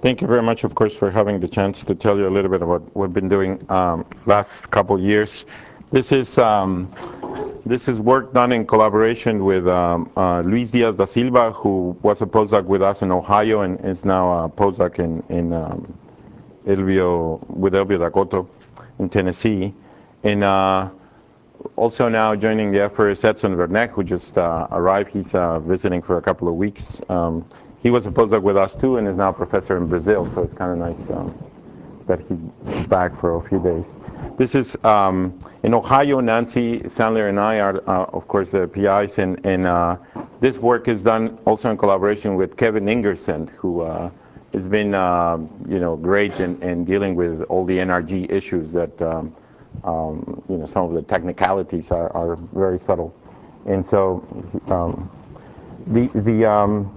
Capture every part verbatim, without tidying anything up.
thank you very much, of course, for having the chance to tell you a little bit about what we've been doing um, last couple years. This is um, this is work done in collaboration with um, uh, Luis Diaz da Silva, who was a postdoc with us in Ohio and is now a postdoc in, in um, Elvio, with Elvio Dakoto in Tennessee. And uh, also now joining the effort is Edson Werneck, who just uh, arrived. He's uh, visiting for a couple of weeks. Um, he was a postdoc with us too and is now a professor in Brazil, so it's kind of nice um, that he's back for a few days. This is um, in Ohio. Nancy Sandler and I are, uh, of course, the P Is, and, and uh, this work is done also in collaboration with Kevin Ingersohn, who uh, has been, uh, you know, great in, in dealing with all the N R G issues that, um, um, you know, some of the technicalities are, are very subtle, and so um, the the. Um,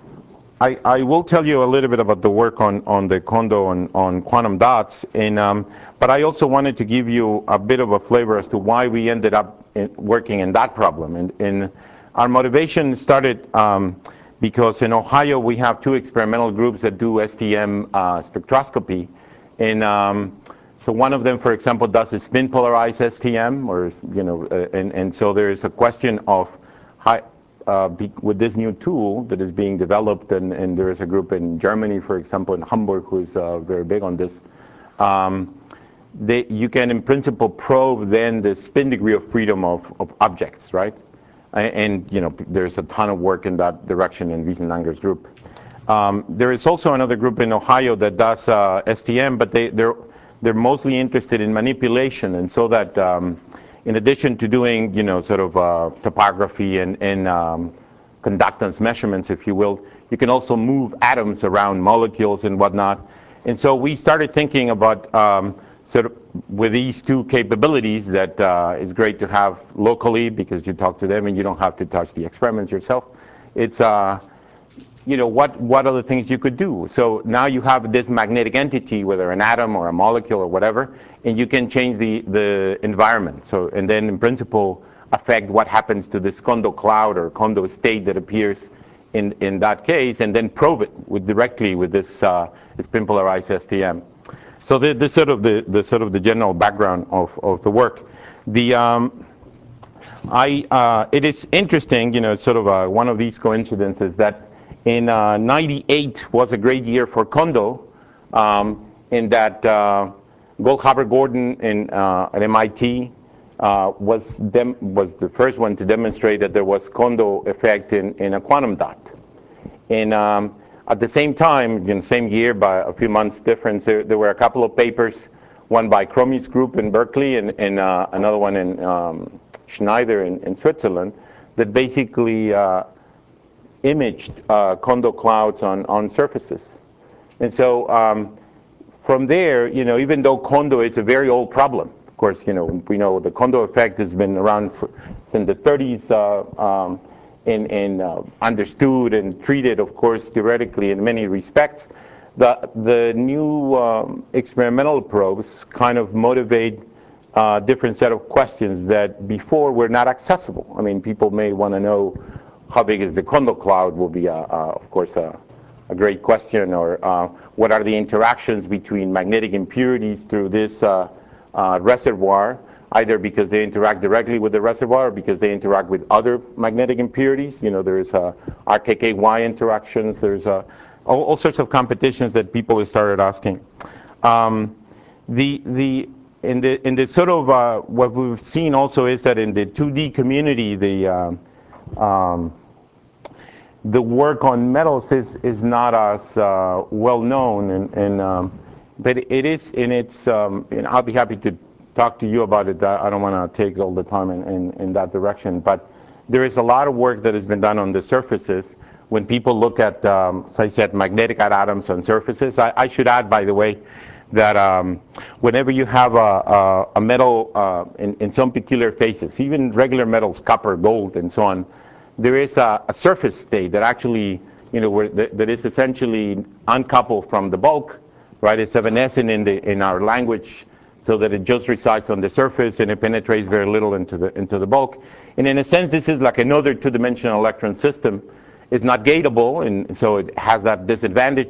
I, I will tell you a little bit about the work on, on the Kondo on, on quantum dots, and, um, but I also wanted to give you a bit of a flavor as to why we ended up in working in that problem. And, and our motivation started um, because in Ohio we have two experimental groups that do S T M uh, spectroscopy. And um, so one of them, for example, does a spin polarized S T M, or, you know, uh, and, and so there is a question of how, Uh, be, with this new tool that is being developed, and, and there is a group in Germany, for example, in Hamburg, who's uh, very big on this. Um, they, you can, in principle, probe then the spin degree of freedom of, of objects, right? And, and you know, there's a ton of work in that direction in Wiesenlanger's group. Um, there is also another group in Ohio that does uh, S T M, but they, they're they're mostly interested in manipulation, and so that. Um, In addition to doing, you know, sort of uh, topography and, and um, conductance measurements, if you will, you can also move atoms around molecules and whatnot. And so we started thinking about um, sort of with these two capabilities that uh, is great to have locally because you talk to them and you don't have to touch the experiments yourself. It's uh, you know, what, what are the things you could do? So now you have this magnetic entity, whether an atom or a molecule or whatever, and you can change the, the environment. So, and then in principle, affect what happens to this Kondo cloud or Kondo state that appears in, in that case, and then probe it with directly with this uh, spin polarized S T M. So the, the, sort of the, the sort of the general background of, of the work. The, um, I, uh, it is interesting, you know, it's sort of a, one of these coincidences that in uh, ninety-eight was a great year for Kondo, um, in that uh, Goldhaber Gordon in, uh, at M I T uh, was, dem was the first one to demonstrate that there was Kondo effect in, in a quantum dot. And um, at the same time, in the same year, by a few months difference, there, there were a couple of papers, one by Kromi's group in Berkeley and, and uh, another one in um, Schneider in, in Switzerland, that basically uh, imaged uh, Kondo clouds on, on surfaces. And so um, from there, you know, even though Kondo is a very old problem, of course, you know, we know the Kondo effect has been around for, since the thirties uh, um, and, and uh, understood and treated, of course, theoretically in many respects. The, the new um, experimental probes kind of motivate uh, different set of questions that before were not accessible. I mean, people may want to know how big is the Kondo cloud will be, uh, uh, of course, uh, a great question, or uh, what are the interactions between magnetic impurities through this uh, uh, reservoir, either because they interact directly with the reservoir or because they interact with other magnetic impurities. You know, there's uh, R K K Y interactions, there's uh, all, all sorts of competitions that people started asking. Um, the, the, in, the, in the sort of, uh, what we've seen also is that in the two D community, the uh, Um, the work on metals is, is not as uh, well known, and, and um, but it is in its, um, and I'll be happy to talk to you about it. I don't want to take all the time in, in, in that direction, but there is a lot of work that has been done on the surfaces. When people look at, um, as I said, magnetic atoms on surfaces, I, I should add, by the way, that um, whenever you have a, a, a metal uh, in, in some peculiar phases, even regular metals, copper, gold, and so on, there is a, a surface state that actually, you know, where th that is essentially uncoupled from the bulk, right? It's evanescent in the in our language, so that it just resides on the surface and it penetrates very little into the into the bulk. And in a sense, this is like another two-dimensional electron system. It's not gateable, and so it has that disadvantage.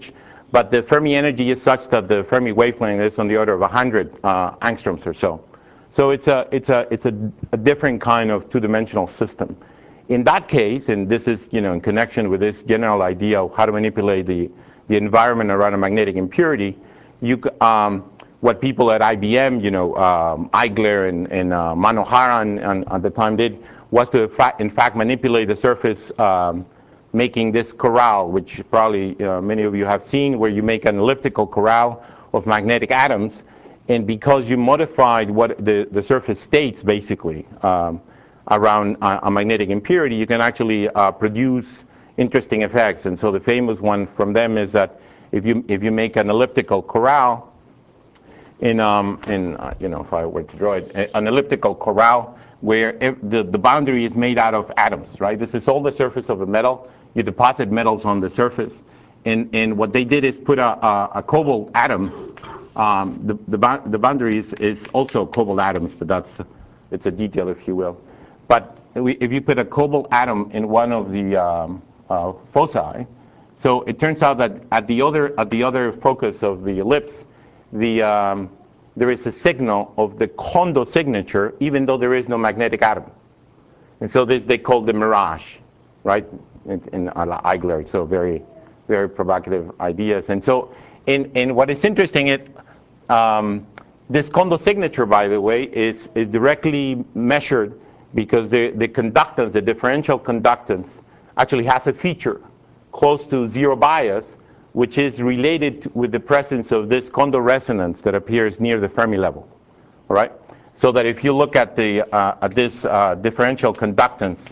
but the Fermi energy is such that the Fermi wavelength is on the order of one hundred uh, angstroms or so. So it's a, it's a, it's a, a different kind of two-dimensional system. In that case, and this is, you know, in connection with this general idea of how to manipulate the, the environment around a magnetic impurity, you, um, what people at I B M, you know, um, Eigler and, and uh, Manohara and, and at the time did was to, in fact, manipulate the surface, um, making this corral, which probably uh, many of you have seen, where you make an elliptical corral of magnetic atoms. And because you modified what the, the surface states, basically, um, around a, a magnetic impurity, you can actually uh, produce interesting effects. And so the famous one from them is that if you, if you make an elliptical corral, in, um, in uh, you know, if I were to draw it, an elliptical corral where the, the boundary is made out of atoms, right? This is all the surface of a metal. You deposit metals on the surface. And, and what they did is put a, a, a cobalt atom. Um, the, the, the boundary is, is also cobalt atoms, but that's, it's a detail, if you will. But if you put a cobalt atom in one of the um, uh, foci, so it turns out that at the other, at the other focus of the ellipse, the, um, there is a signal of the Kondo signature, even though there is no magnetic atom. And so this they call the mirage, right? In, in Eigler, so very, very provocative ideas. And so, in, in what is interesting, it, um, this Kondo signature, by the way, is, is directly measured because the, the conductance, the differential conductance, actually has a feature close to zero bias, which is related to, with the presence of this Kondo resonance that appears near the Fermi level, all right? So that if you look at, the, uh, at this uh, differential conductance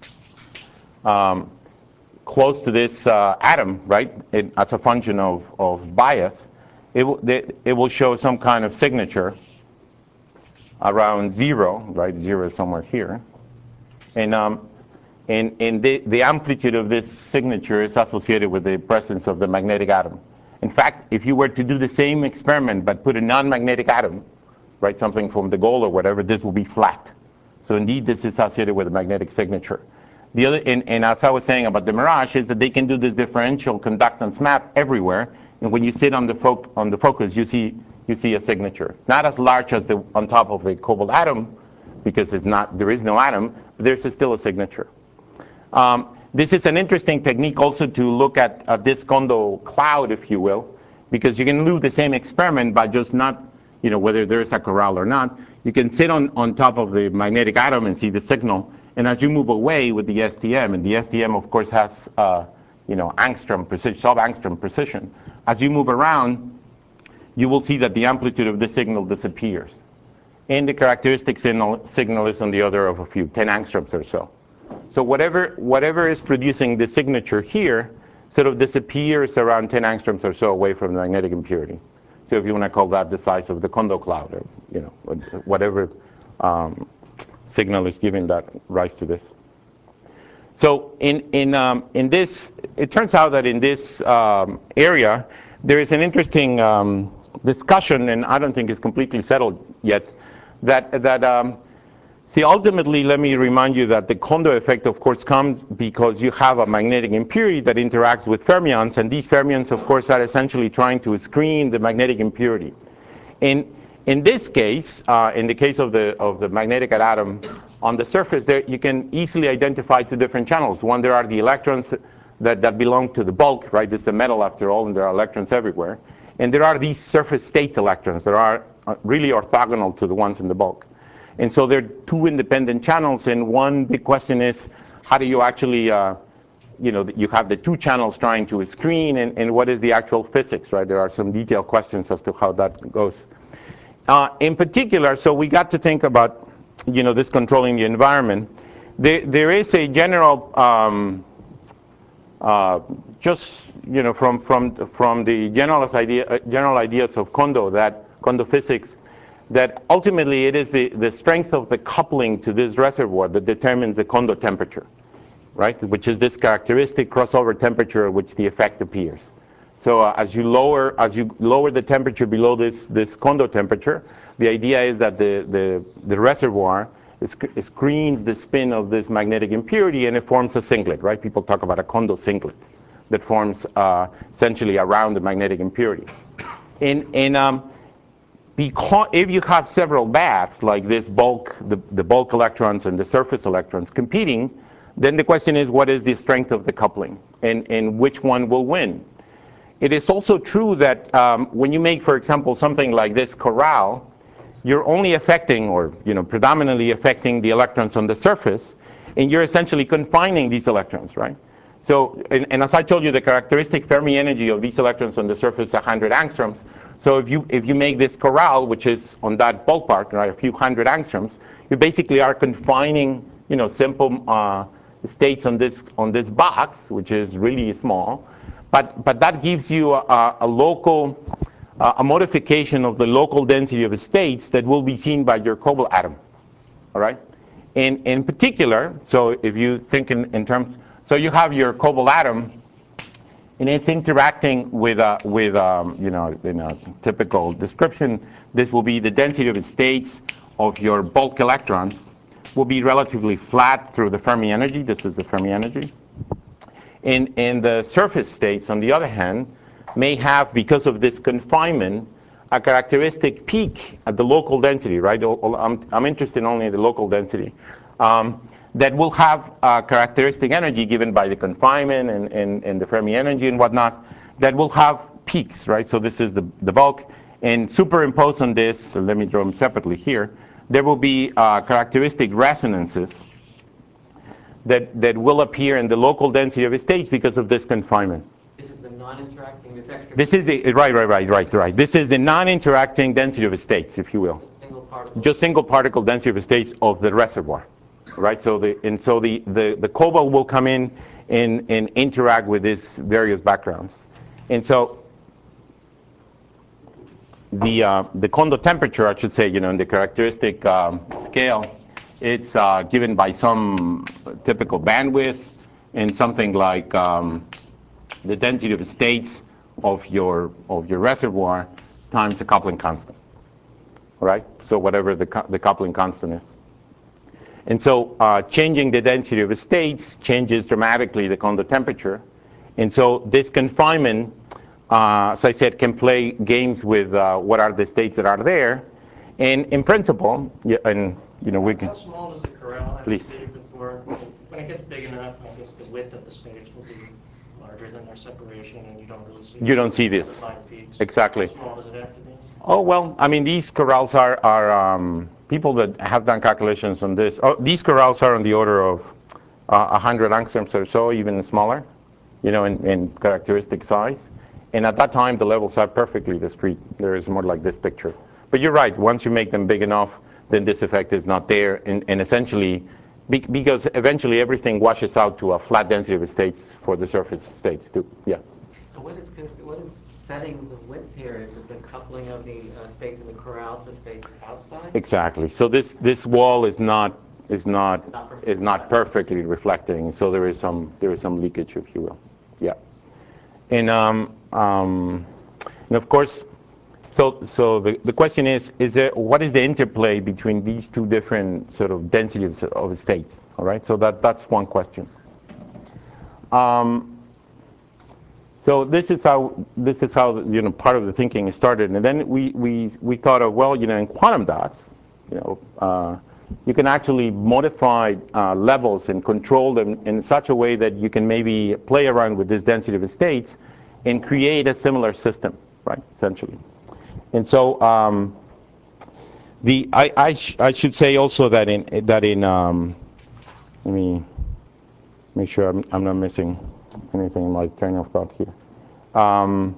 um, close to this uh, atom, right, it, as a function of, of bias, it, it, it will show some kind of signature around zero, right? Zero is somewhere here. And, um, and, and the, the amplitude of this signature is associated with the presence of the magnetic atom. In fact, if you were to do the same experiment but put a non-magnetic atom, right, something from the gold or whatever, this will be flat. So indeed, this is associated with a magnetic signature. The other, and, and as I was saying about the mirage, is that they can do this differential conductance map everywhere. And when you sit on the, fo on the focus, you see, you see a signature. Not as large as the on top of the cobalt atom, because it's not, there is no atom, but there's a, still a signature. Um, this is an interesting technique also to look at, at this Kondo cloud, if you will, because you can do the same experiment by just not, you know, whether there's a corral or not. You can sit on, on top of the magnetic atom and see the signal. And as you move away with the S T M, and the S T M, of course, has, uh, you know, angstrom precision, sub-angstrom precision. As you move around, you will see that the amplitude of the signal disappears. And the characteristic signal, signal is on the order of a few, ten angstroms or so. So whatever, whatever is producing the signature here sort of disappears around ten angstroms or so away from the magnetic impurity. So if you want to call that the size of the Kondo cloud, or, you know, whatever um, signal is giving that rise to this. So in, in, um, in this, it turns out that in this um, area, there is an interesting um, discussion, and I don't think it's completely settled yet, that, that um, see, ultimately, let me remind you that the Kondo effect, of course, comes because you have a magnetic impurity that interacts with fermions, and these fermions, of course, are essentially trying to screen the magnetic impurity. In, in this case, uh, in the case of the, of the magnetic atom, on the surface there, you can easily identify two different channels. One, there are the electrons that, that belong to the bulk, right? This is a metal after all, and there are electrons everywhere. And there are these surface state electrons that are really orthogonal to the ones in the bulk. And so there are two independent channels, and one big question is, how do you actually, uh, you know, you have the two channels trying to screen, and, and what is the actual physics, right? There are some detailed questions as to how that goes. Uh, in particular, so we got to think about, you know, this controlling the environment. There, there is a general, um, uh, just, you know, from, from, from the general, idea, uh, general ideas of Kondo, that Kondo physics, that ultimately it is the, the strength of the coupling to this reservoir that determines the Kondo temperature, right? Which is this characteristic crossover temperature at which the effect appears. So uh, as you lower as you lower the temperature below this, this Kondo temperature, the idea is that the, the, the reservoir is, screens the spin of this magnetic impurity, and it forms a singlet, right? People talk about a Kondo singlet. that forms uh, essentially around the magnetic impurity. In, in, um, because if you have several baths, like this bulk, the, the bulk electrons and the surface electrons competing, then the question is, what is the strength of the coupling, and, and which one will win? It is also true that um, when you make, for example, something like this corral, you're only affecting, or you know, predominantly affecting the electrons on the surface, and you're essentially confining these electrons, right? So, and, and as I told you, the characteristic Fermi energy of these electrons on the surface is one hundred angstroms. So if you, if you make this corral, which is on that ballpark, right, a few hundred angstroms, you basically are confining, you know, simple uh, states on this, on this box, which is really small. But, but that gives you a, a local, uh, a modification of the local density of the states that will be seen by your cobalt atom, all right? In, in particular, so if you think in, in terms, so you have your cobalt atom, and it's interacting with, uh, with um, you know, in a typical description, this will be the density of the states of your bulk electrons will be relatively flat through the Fermi energy. This is the Fermi energy. And, and the surface states, on the other hand, may have, because of this confinement, a characteristic peak at the local density, right? I'm, I'm interested only in the local density. Um, that will have a characteristic energy given by the confinement and, and, and the Fermi energy and whatnot, that will have peaks, right? So this is the, the bulk. And superimposed on this, so let me draw them separately here, there will be uh, characteristic resonances that, that will appear in the local density of the states because of this confinement. This is the non-interacting, this extra... This is the, right, right, right, right, right. This is the non-interacting density of the states, if you will. Single particle. Just single particle density of the states of the reservoir. Right, so the and so the, the, the cobalt will come in and, and interact with these various backgrounds. And so the uh, the Kondo temperature, I should say, you know, in the characteristic um, scale, it's uh, given by some typical bandwidth and something like um, the density of the states of your of your reservoir times the coupling constant. Right? So whatever the the coupling constant is. And so uh, changing the density of the states changes dramatically the Kondo temperature. And so this confinement, uh, as I said, can play games with uh, what are the states that are there. And in principle, yeah, and you know, we can... How small does the corral have Please. to be before, when it gets big enough, I guess the width of the states will be larger than their separation, and you don't really see... You don't see this. The finer peaks. Exactly. How small does it have to be? Oh, well, I mean, these corrals are, are um, people that have done calculations on this. Oh, these corrals are on the order of uh, one hundred angstroms or so, even smaller, you know, in, in characteristic size. And at that time, the levels are perfectly discrete. There is more like this picture. But you're right, once you make them big enough, then this effect is not there. And, and essentially, be, because eventually everything washes out to a flat density of states for the surface states too. Yeah. So what is, what is setting the width here? Is it the coupling of the uh, states in the corral to states outside? Exactly. So this, this wall is not is not Not perfect. is not perfectly reflecting. So there is some there is some leakage, if you will. Yeah. And um, um, and of course, so so the, the question is is there what is the interplay between these two different sort of densities of states? All right. So that that's one question. Um, So this is how this is how you know part of the thinking started, and then we we we thought of, well, you know, in quantum dots, you know, uh, you can actually modify uh, levels and control them in such a way that you can maybe play around with this density of the states and create a similar system, right? Essentially, and so um, the I I, sh I should say also that in that in um, let me make sure I'm I'm not missing anything in my train of thought here. Um,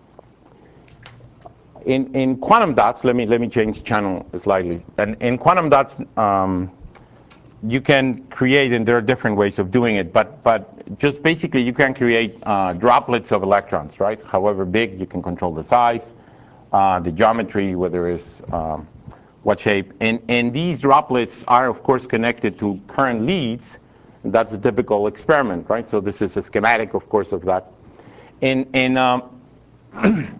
in, in quantum dots, let me, let me change channel slightly. And in quantum dots, um, you can create, and there are different ways of doing it, but, but just basically you can create uh, droplets of electrons, right? However big, you can control the size, uh, the geometry, whether it's um, what shape. And, and these droplets are, of course, connected to current leads. And that's a typical experiment, right? So this is a schematic, of course, of that. And, and um,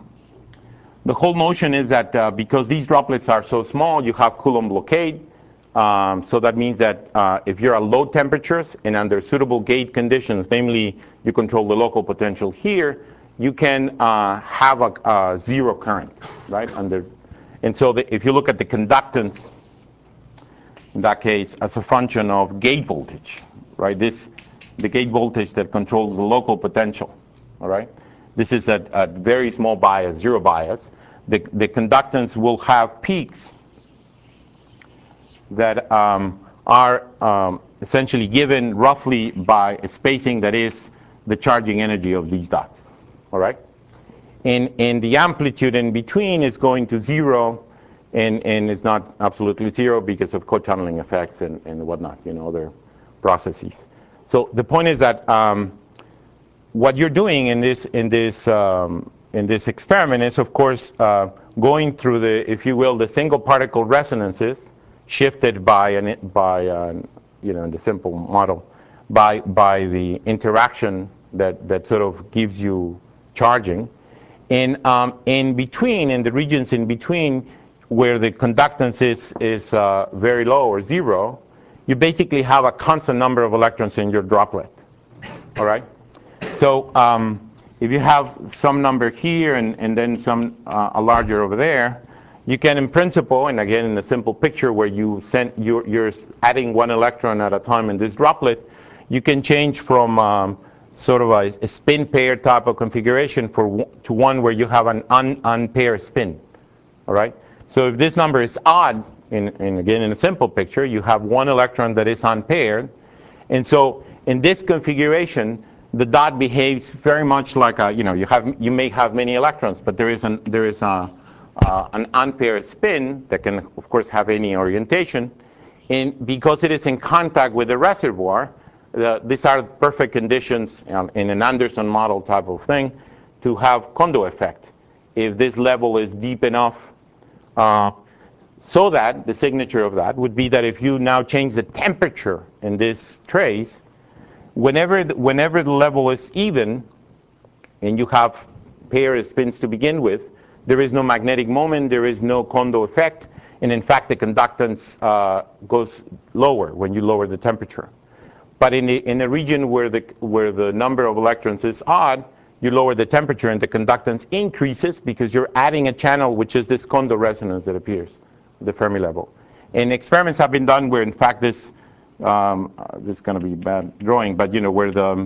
the whole notion is that uh, because these droplets are so small, you have Coulomb blockade. Um, so that means that uh, if you're at low temperatures and under suitable gate conditions, namely you control the local potential here, you can uh, have a, a zero current, right? Under, and so the, if you look at the conductance, in that case, as a function of gate voltage, right? This, the gate voltage that controls the local potential, all right? This is at, at very small bias, zero bias. The, the conductance will have peaks that um, are um, essentially given roughly by a spacing that is the charging energy of these dots, all right? And, and the amplitude in between is going to zero, and, and it's not absolutely zero because of co-tunneling effects and, and whatnot, you know, other processes. So the point is that um, what you're doing in this, in this, um, in this experiment is, of course, uh, going through the, if you will, the single particle resonances shifted by, an, by uh, you know, in the simple model, by, by the interaction that, that sort of gives you charging. And um, in between, in the regions in between, where the conductance is, is uh, very low or zero, you basically have a constant number of electrons in your droplet, all right? So um, if you have some number here and, and then some uh, a larger over there, you can, in principle, and again in the simple picture where you send, you're, you're adding one electron at a time in this droplet, you can change from um, sort of a, a spin pair type of configuration for to one where you have an un, unpaired spin, all right? So if this number is odd, in, in again in a simple picture, you have one electron that is unpaired, and so in this configuration, the dot behaves very much like a, you know, you have, you may have many electrons, but there is an, there is a, uh, an unpaired spin that can, of course, have any orientation. And because it is in contact with the reservoir, uh, these are perfect conditions um, in an Anderson model type of thing to have Kondo effect. If this level is deep enough, uh, so that the signature of that would be that if you now change the temperature in this trace, whenever the, whenever the level is even, and you have pair spins to begin with, there is no magnetic moment, there is no Kondo effect, and in fact the conductance uh, goes lower when you lower the temperature. But in the, in the region where the, where the number of electrons is odd, you lower the temperature and the conductance increases because you're adding a channel, which is this Kondo resonance that appears at the Fermi level. And experiments have been done where in fact this, um, uh, this is going to be bad drawing, but you know, where the,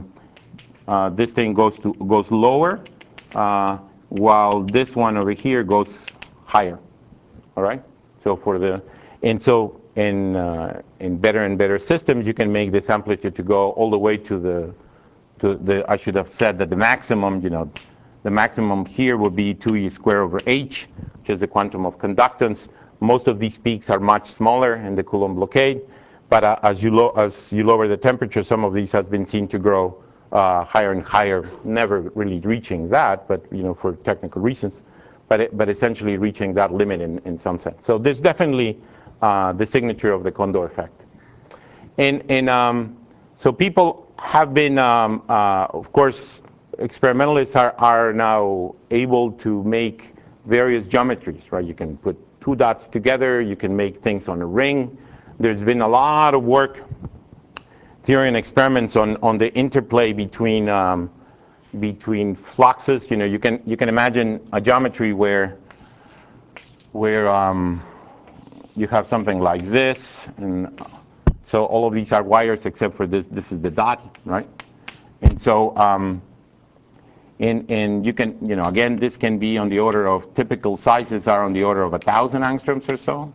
uh, this thing goes, to, goes lower, uh, while this one over here goes higher, all right? So for the, and so in, uh, in better and better systems, you can make this amplitude to go all the way to the, to the, I should have said that the maximum, you know, the maximum here would be two e squared over h, which is the quantum of conductance. Most of these peaks are much smaller in the Coulomb blockade, but uh, as, you lo as you lower the temperature, some of these has been seen to grow uh, higher and higher, never really reaching that, but you know, for technical reasons, but, it, but essentially reaching that limit in, in some sense. So there's definitely uh, the signature of the Kondo effect. And, and um, so people have been, um, uh, of course, experimentalists are, are now able to make various geometries, right? You can put two dots together, you can make things on a ring. There's been a lot of work, theory and experiments on, on the interplay between, um, between fluxes. You know, you can, you can imagine a geometry where, where um, you have something like this, and so all of these are wires except for this, this is the dot, right? And so, um, and, and you can, you know, again, this can be on the order of, typical sizes are on the order of a thousand angstroms or so.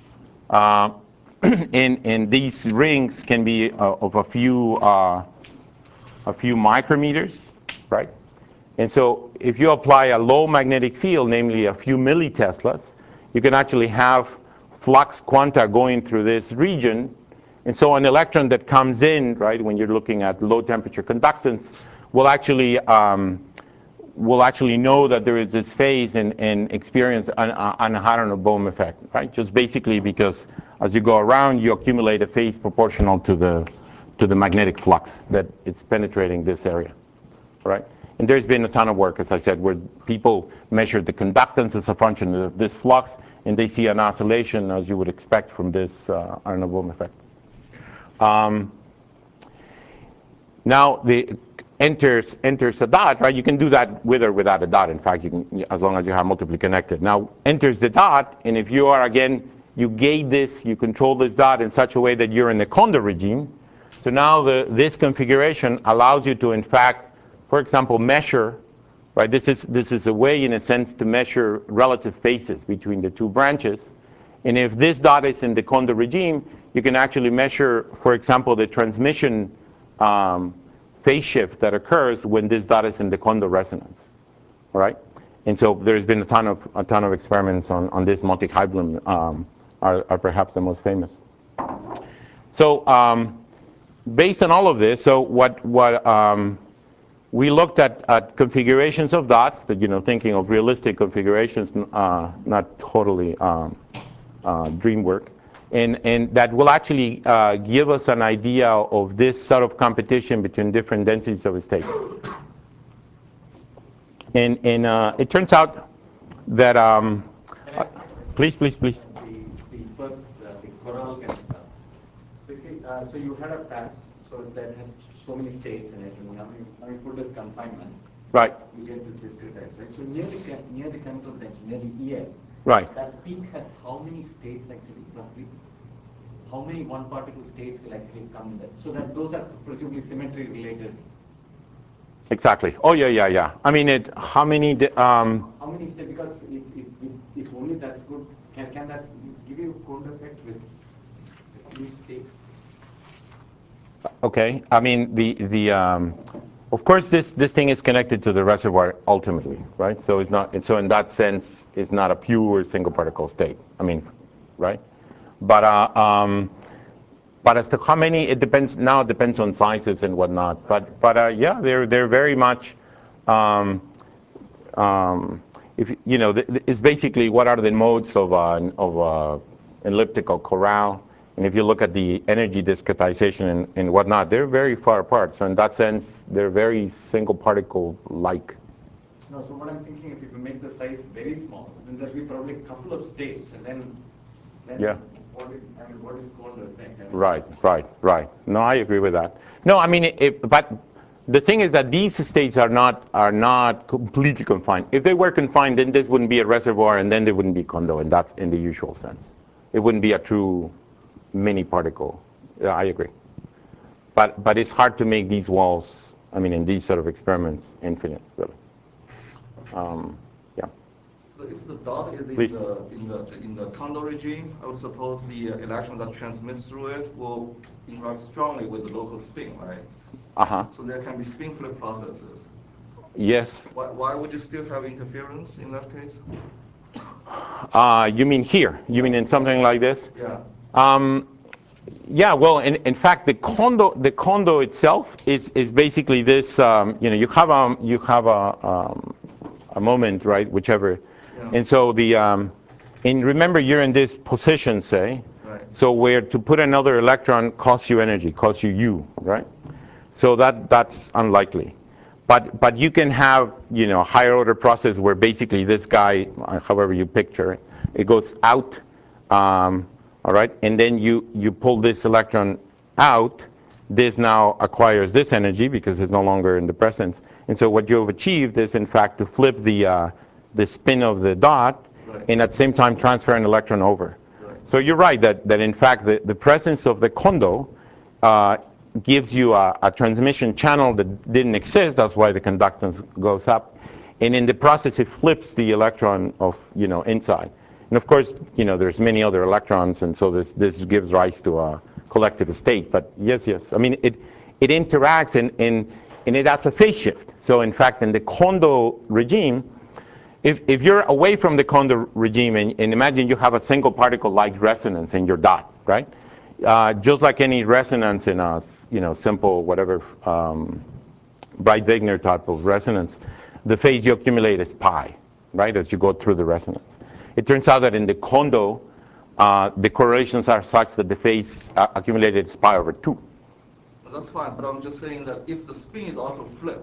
Uh, and, and these rings can be uh, of a few, uh, a few micrometers, right? And so if you apply a low magnetic field, namely a few milliteslas, you can actually have flux quanta going through this region. And so an electron that comes in, right, when you're looking at low temperature conductance, will actually, um, will actually know that there is this phase and, and experience an, an Aharonov-Bohm effect, right? Just basically because as you go around, you accumulate a phase proportional to the, to the magnetic flux that it's penetrating this area, right? And there's been a ton of work, as I said, where people measure the conductance as a function of this flux, and they see an oscillation, as you would expect from this uh, Arnold-Bohm effect. Um, now, the enters enters a dot, right? You can do that with or without a dot. In fact, you can, as long as you have multiply connected. Now, enters the dot, and if you are, again, you gate this, you control this dot in such a way that you're in the Kondo regime. So now the, this configuration allows you to, in fact, for example, measure, right? This is, this is a way, in a sense, to measure relative phases between the two branches. And if this dot is in the Kondo regime, you can actually measure, for example, the transmission um, phase shift that occurs when this dot is in the Kondo resonance, all right? And so there's been a ton of, a ton of experiments on, on this. Monty Heiblum um, are, are perhaps the most famous. So um, based on all of this, so what, what um, we looked at, at configurations of dots, that, you know, thinking of realistic configurations, uh, not totally um, uh, dream work. And, and that will actually uh, give us an idea of this sort of competition between different densities of a state. And, and uh, it turns out that, um, uh, please, please, please. The, the first, uh, the coral can start. So you see, uh, so you had a patch, so that had so many states in it, and now you, now you put this confinement. Right. You get this discretized, right? So near the, near the chemical potential, near the E F, right. that peak has how many states actually, roughly? How many one particle states will actually come in there? So that those are presumably symmetry related. Exactly. Oh, yeah, yeah, yeah. I mean, it, how many, um, how many states, because if, if, if, if only that's good, can, can that give you a Kondo effect with few states? Okay. I mean, the, the, um, of course, this, this thing is connected to the reservoir ultimately, right? So it's not, so in that sense, it's not a pure single particle state. I mean, right? But, uh, um, but as to how many, it depends, now it depends on sizes and whatnot. But, but uh, yeah, they're, they're very much, um, um, if, you know, th it's basically what are the modes of, uh, of uh, elliptical corral. And if you look at the energy discretization and, and whatnot, they're very far apart. So in that sense, they're very single particle-like. No, so what I'm thinking is if you make the size very small, then there'll be probably a couple of states, and then, then Yeah. what, is, I mean, what is called the effect? I mean, Right, right, right. No, I agree with that. No, I mean, it, it, but the thing is that these states are not are not completely confined. If they were confined, then this wouldn't be a reservoir, and then they wouldn't be Kondo, and that's in the usual sense. It wouldn't be a true mini particle. Yeah, I agree. But but it's hard to make these walls, I mean, in these sort of experiments, infinite, really. Um, yeah. So if the dot is in Please. the in the in the Kondo regime, I would suppose the uh, electron that transmits through it will interact strongly with the local spin, right? Uh-huh. So there can be spin flip processes. Yes. Why, why would you still have interference in that case? Uh, you mean here? You mean in something like this? Yeah. Um, yeah, well, in, in fact, the Kondo, the Kondo itself is, is basically this, um, you know, you have, a, you have a, um, a moment, right, whichever. Yeah. And so the, um, and remember you're in this position, say, Right. so where to put another electron costs you energy, costs you U, right? So that, that's unlikely. But, but you can have, you know, a higher order process where basically this guy, however you picture it, it goes out, um, all right? And then you, you pull this electron out. This now acquires this energy because it's no longer in the presence. And so what you've achieved is, in fact, to flip the, uh, the spin of the dot, Right. and at the same time transfer an electron over. Right. So you're right that, that in fact, the, the presence of the Kondo uh, gives you a, a transmission channel that didn't exist. That's why the conductance goes up. And in the process, it flips the electron of, you know, inside. And of course, you know, there's many other electrons, and so this, this gives rise to a collective state. But yes, yes. I mean, it, it interacts, and, and, and it adds a phase shift. So in fact, in the Kondo regime, if, if you're away from the Kondo regime, and, and imagine you have a single particle-like resonance in your dot, right? Uh, just like any resonance in a, you know, simple whatever um, Breit-Wegner type of resonance, the phase you accumulate is pi, right, as you go through the resonance. It turns out that in the Kondo, uh, the correlations are such that the phase uh, accumulated is pi over two. That's fine, but I'm just saying that if the spin is also flipped,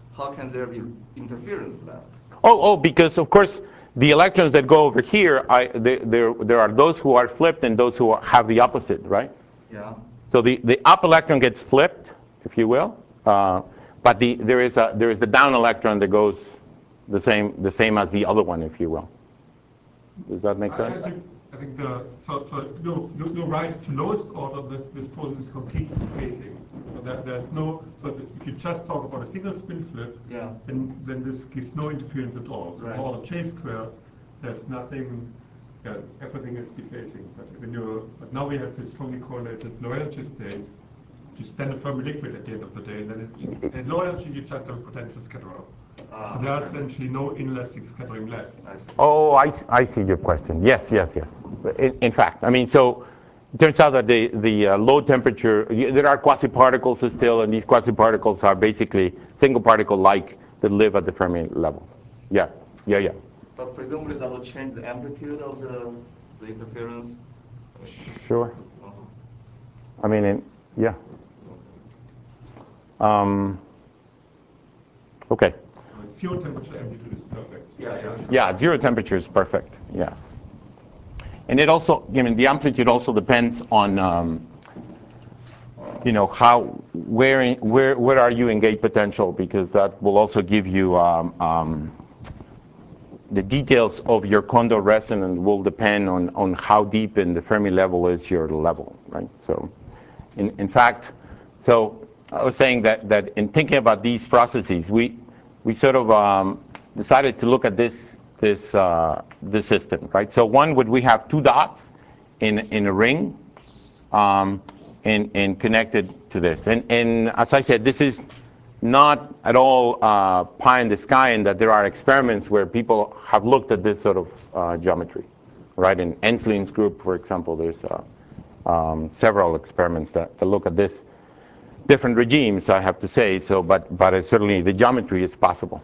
how can there be interference left? Oh, oh, because of course the electrons that go over here, I, they, there, there are those who are flipped and those who have the opposite, right? Yeah. So the, the up electron gets flipped, if you will, uh, but the, there is a there is the down electron that goes the same the same as the other one, if you will. Does that make I, sense? I think I think the so so no, no you're right. To lowest order, that this process is completely phasing. So that there's no so that if you just talk about a single spin flip, Yeah. then then this gives no interference at all. So Right. for order j squared, there's nothing. Yeah, everything is dephasing. But when you but now we have this strongly correlated low energy state, which is then a Fermi liquid at the end of the day. And then it, at low energy, you just have a potential scatterer. Ah, So there's okay. essentially no inelastic scattering left. I see. Oh, I, I see your question. Yes, yes, yes. In, in fact, I mean, so it turns out that the, the uh, low temperature, y- there are quasi-particles still, and these quasi-particles are basically single particle-like that live at the Fermi level. Yeah, yeah, yeah. But presumably that will change the amplitude of the, the interference. Sure. Uh-huh. I mean, in, yeah. Um, okay. Uh, Zero temperature amplitude is perfect. Yeah, yeah. Yeah, zero temperature is perfect, yes. And it also, I mean, the amplitude also depends on, um, you know, how, where, in, where, where are you in gate potential, because that will also give you um, um, the details of your Kondo resonance will depend on, on how deep in the Fermi level is your level, right? So, in, in fact, so I was saying that, that in thinking about these processes, we, we sort of um, decided to look at this, this, uh, this system, right? So one would we have two dots in, in a ring um, and, and connected to this. And, and as I said, this is not at all uh, pie in the sky, in that there are experiments where people have looked at this sort of uh, geometry, right? In Enslin's group, for example, there's uh, um, several experiments that, that look at this. Different regimes, I have to say, so, but, but it's certainly the geometry is possible.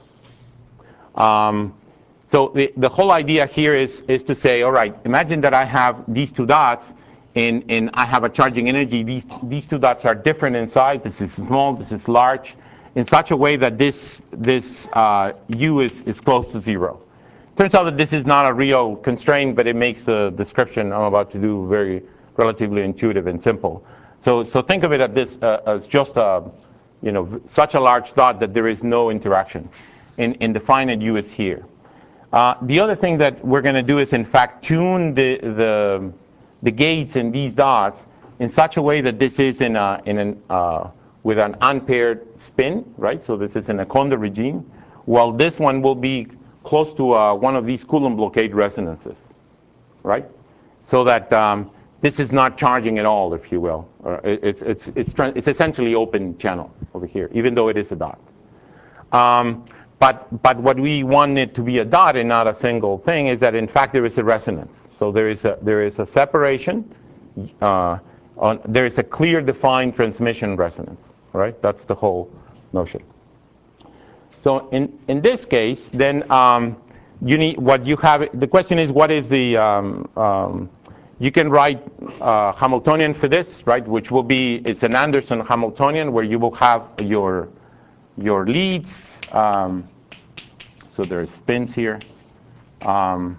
Um, so the, the whole idea here is, is to say, all right, imagine that I have these two dots, and, and I have a charging energy. These, these two dots are different in size. This is small, this is large, in such a way that this, this uh, U is, is close to zero. Turns out that this is not a real constraint, but it makes the description I'm about to do very relatively intuitive and simple. So, so think of it as, this, uh, as just a, you know, such a large dot that there is no interaction. And, and the finite U is here. Uh, the other thing that we're going to do is, in fact, tune the, the, the gates in these dots in such a way that this is in, a, in an, uh, with an unpaired spin, right? So this is in a Kondo regime, while this one will be close to uh, one of these Coulomb blockade resonances, right? So that um, this is not charging at all, if you will. Uh, it, it's, it's, it's, it's essentially open channel over here, even though it is a dot. Um, but, but what we want it to be a dot and not a single thing is that, in fact, there is a resonance. So there is a, there is a separation. Uh, on, there is a clear defined transmission resonance, right? That's the whole notion. So in, in this case, then um, you need what you have. The question is, what is the, um, um, you can write uh, Hamiltonian for this, right? Which will be, it's an Anderson Hamiltonian where you will have your, your leads. Um, so there's spins here. Um,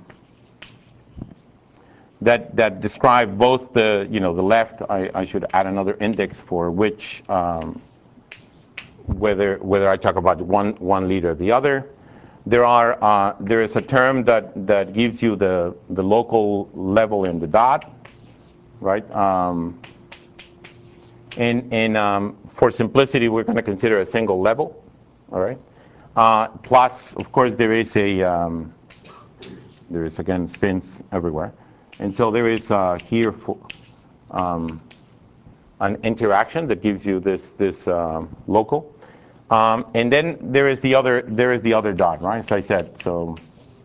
that, that describe both the, you know, the left, I, I should add another index for which, um, whether, whether I talk about one, one lead or the other. There are, uh, there is a term that, that gives you the, the local level in the dot, right? Um, and and um, for simplicity, we're going to consider a single level, all right? Uh, plus, of course, there is a, um, there is, again, spins everywhere. And so there is uh, here for, um, an interaction that gives you this, this um, local. Um, and then there is the other there is the other dot, right? As I said, so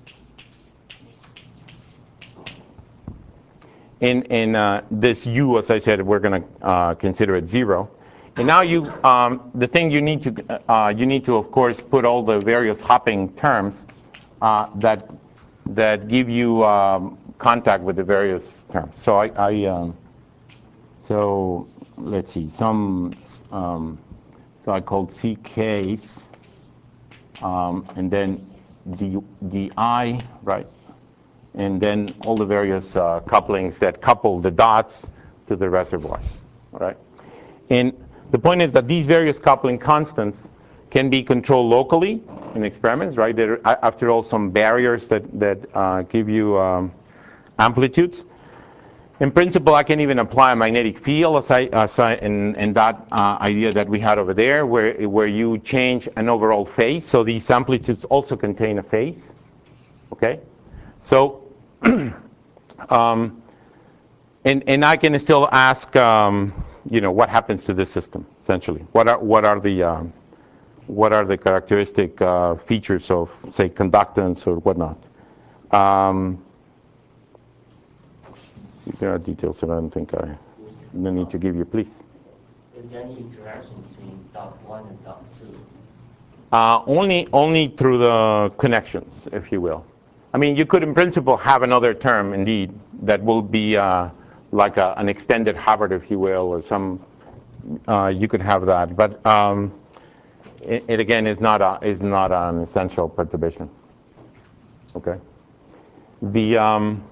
in in uh, this U, as I said, we're going to uh, consider it zero. And now you um, the thing you need to uh, you need to of course put all the various hopping terms uh, that that give you um, contact with the various terms. So I, I um, so let's see some. Um, So I called C Ks. um, and then the, the I, right? And then all the various uh, couplings that couple the dots to the reservoirs, all right? And the point is that these various coupling constants can be controlled locally in experiments, right? There are, after all, some barriers that, that uh, give you um, amplitudes. In principle, I can even apply a magnetic field aside, aside in, in that uh, idea that we had over there, where, where you change an overall phase. So these amplitudes also contain a phase, okay? So, um, and, and I can still ask, um, you know, what happens to this system, essentially? What are, what are the, um, what are the characteristic uh, features of, say, conductance or whatnot? Um, there are details that I don't think I no need to give you, please. Is there any interaction between dot one and dot two? Uh, only, only through the connections, if you will. I mean, you could, in principle, have another term, indeed, that will be uh, like a, an extended Hubbard, if you will, or some. Uh, you could have that, but um, it, it again is not a, is not an essential perturbation. Okay. The um,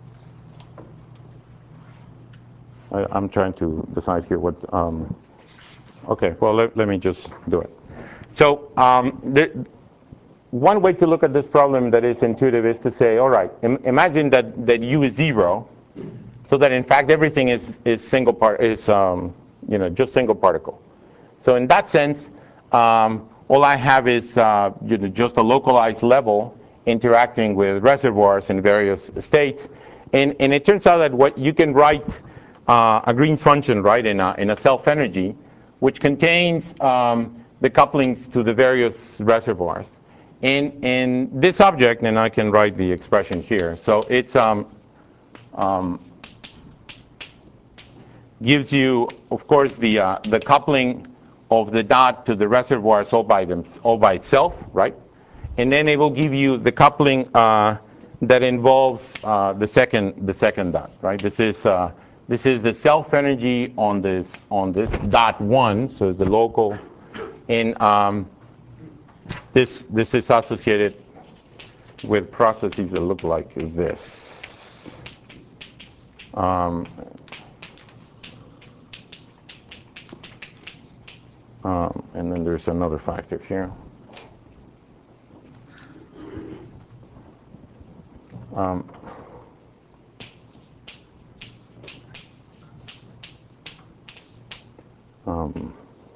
I, I'm trying to decide here what. Um, okay. Well, let, let me just do it. So um, the, one way to look at this problem that is intuitive is to say, all right, im imagine that, that U is zero, so that in fact everything is, is single part is um, you know, just single particle. So in that sense, um, all I have is uh, you know, just a localized level interacting with reservoirs in various states. And, and it turns out that what you can write uh, a Green's function, right, in a, in a self-energy, which contains um, the couplings to the various reservoirs. In, in this object, and I can write the expression here, so it's um, um, gives you, of course, the, uh, the coupling of the dot to the reservoirs all by, them, all by itself, right? And then it will give you the coupling uh, that involves uh, the, second, the second dot, right? This is, uh, this is the self-energy on this, on this dot one, so the local. And um, this, this is associated with processes that look like this. Um, um, and then there's another factor here. Um, um,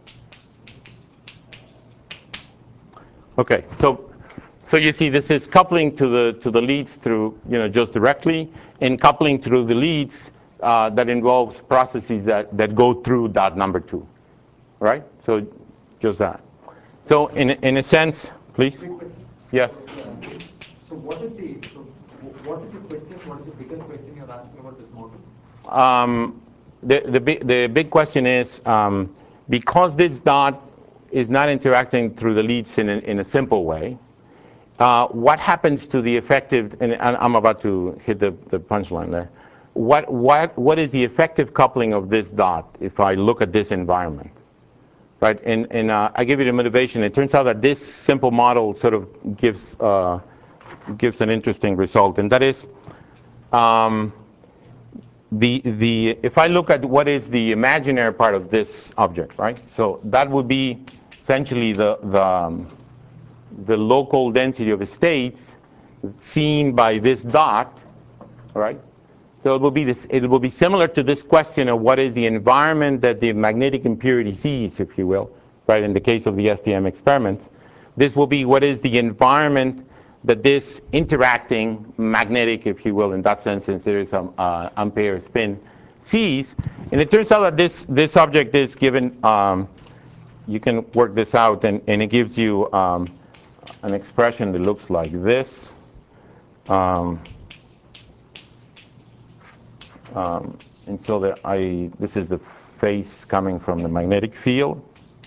okay, so so you see, this is coupling to the to the leads through, you know, just directly, and coupling through the leads uh, that involves processes that that go through dot number two, right? So just that. So in in a sense, please. Quick question. Yes. So what is the so what is the question? What is the bigger question you're asking about this model? Um, the the big the big question is, um, because this dot is not interacting through the leads in a, in a simple way. Uh, what happens to the effective, and I'm about to hit the, the punchline there. What, what, what is the effective coupling of this dot if I look at this environment? Right, and, and uh, I give you the motivation. It turns out that this simple model sort of gives, uh, gives an interesting result, and that is, um, the, the, if I look at what is the imaginary part of this object, right? So that would be essentially the, the, um, the local density of states seen by this dot, all right? So it will be this, it will be similar to this question of what is the environment that the magnetic impurity sees, if you will, right? In the case of the S T M experiments, this will be what is the environment that this interacting magnetic, if you will, in that sense, since there is some uh, ampere spin, sees. And it turns out that this this object is given. Um, you can work this out, and, and it gives you um, an expression that looks like this. Um, um, and so that I, this is the phase coming from the magnetic field.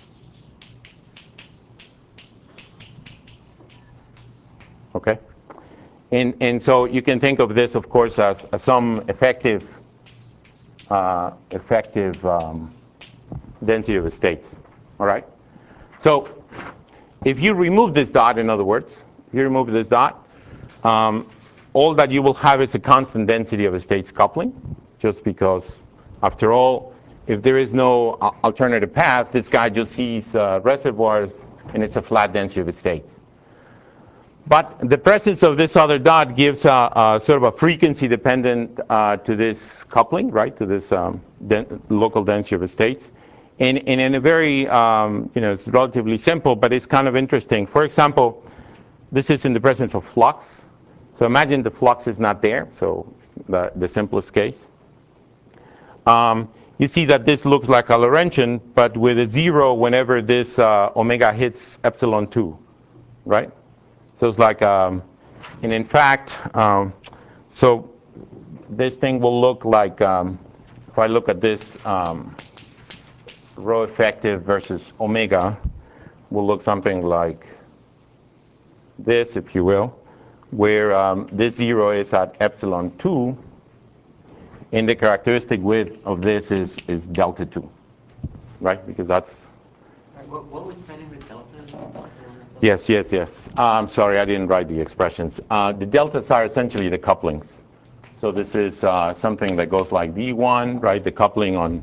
Okay? And, and so you can think of this, of course, as, as some effective, uh, effective um, density of states. All right? So if you remove this dot, in other words, if you remove this dot, um, all that you will have is a constant density of a states coupling, just because, after all, if there is no uh, alternative path, this guy just sees uh, reservoirs, and it's a flat density of its states. But the presence of this other dot gives a, a sort of a frequency dependent uh, to this coupling, right, to this um, den local density of states. And, and in a very, um, you know, it's relatively simple, but it's kind of interesting. For example, this is in the presence of flux. So imagine the flux is not there, so the, the simplest case. Um, you see that this looks like a Lorentzian, but with a zero whenever this uh, omega hits epsilon two, right? So it's like, um, and in fact, um, so this thing will look like, um, if I look at this um, rho effective versus omega, will look something like this, if you will, where um, this zero is at epsilon two, and the characteristic width of this is, is delta two, right? Because that's... What, what was setting the delta? Yes, yes, yes. I'm sorry, I didn't write the expressions. Uh, the deltas are essentially the couplings. So this is uh, something that goes like V one, right? The coupling on...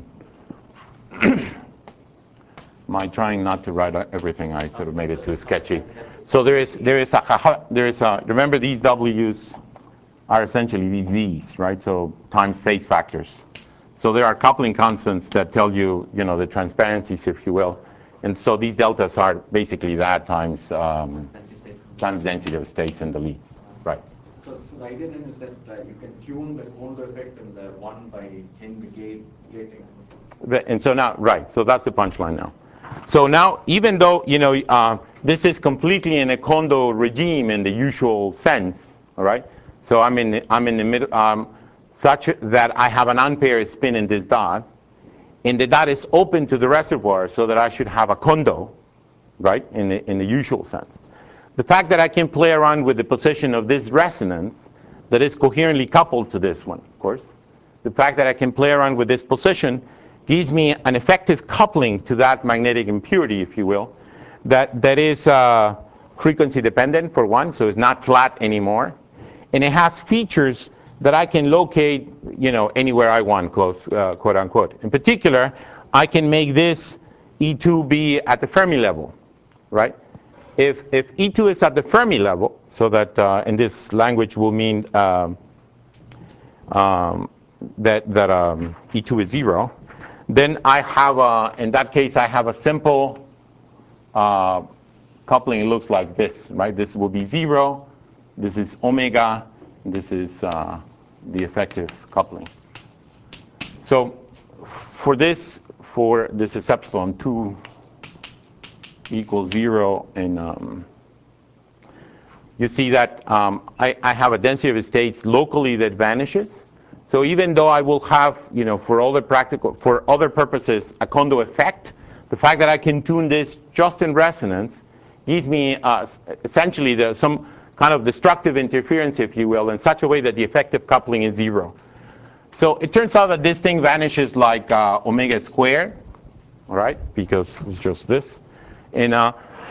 My trying not to write everything, I sort of made it too sketchy. So there is, there is a, there is a, remember these W's are essentially these V's, right? So times phase factors. So there are coupling constants that tell you, you know, the transparencies, if you will. And so these deltas are basically that times um, times density of states and the leads, right? So, so the idea then is that uh, you can tune the Kondo effect and the one by ten the gate gating. And so now, right? So that's the punchline now. So now, even though, you know, uh, this is completely in a Kondo regime in the usual sense, all right? So I'm in, the, I'm in the middle, um, such that I have an unpaired spin in this dot, and the dot is open to the reservoir, so that I should have a Kondo, right, in the, in the usual sense. The fact that I can play around with the position of this resonance that is coherently coupled to this one, of course. The fact that I can play around with this position gives me an effective coupling to that magnetic impurity, if you will, that, that is uh, frequency dependent, for one, so it's not flat anymore. And it has features that I can locate, you know, anywhere I want, close, uh, quote unquote. In particular, I can make this E two be at the Fermi level, right? If, if E two is at the Fermi level, so that uh, in this language will mean um, um, that, that um, E two is zero, then I have, a, in that case, I have a simple uh, coupling. It looks like this, right? This will be zero. This is omega. This is uh, the effective coupling. So for this, for this is epsilon two equals zero, and um, you see that um, I, I have a density of states locally that vanishes. So even though I will have, you know, for all the practical, for other purposes, a Kondo effect, the fact that I can tune this just in resonance gives me uh, essentially the, some kind of destructive interference, if you will, in such a way that the effective coupling is zero. So it turns out that this thing vanishes like uh, omega squared, all right, because it's just this. And uh,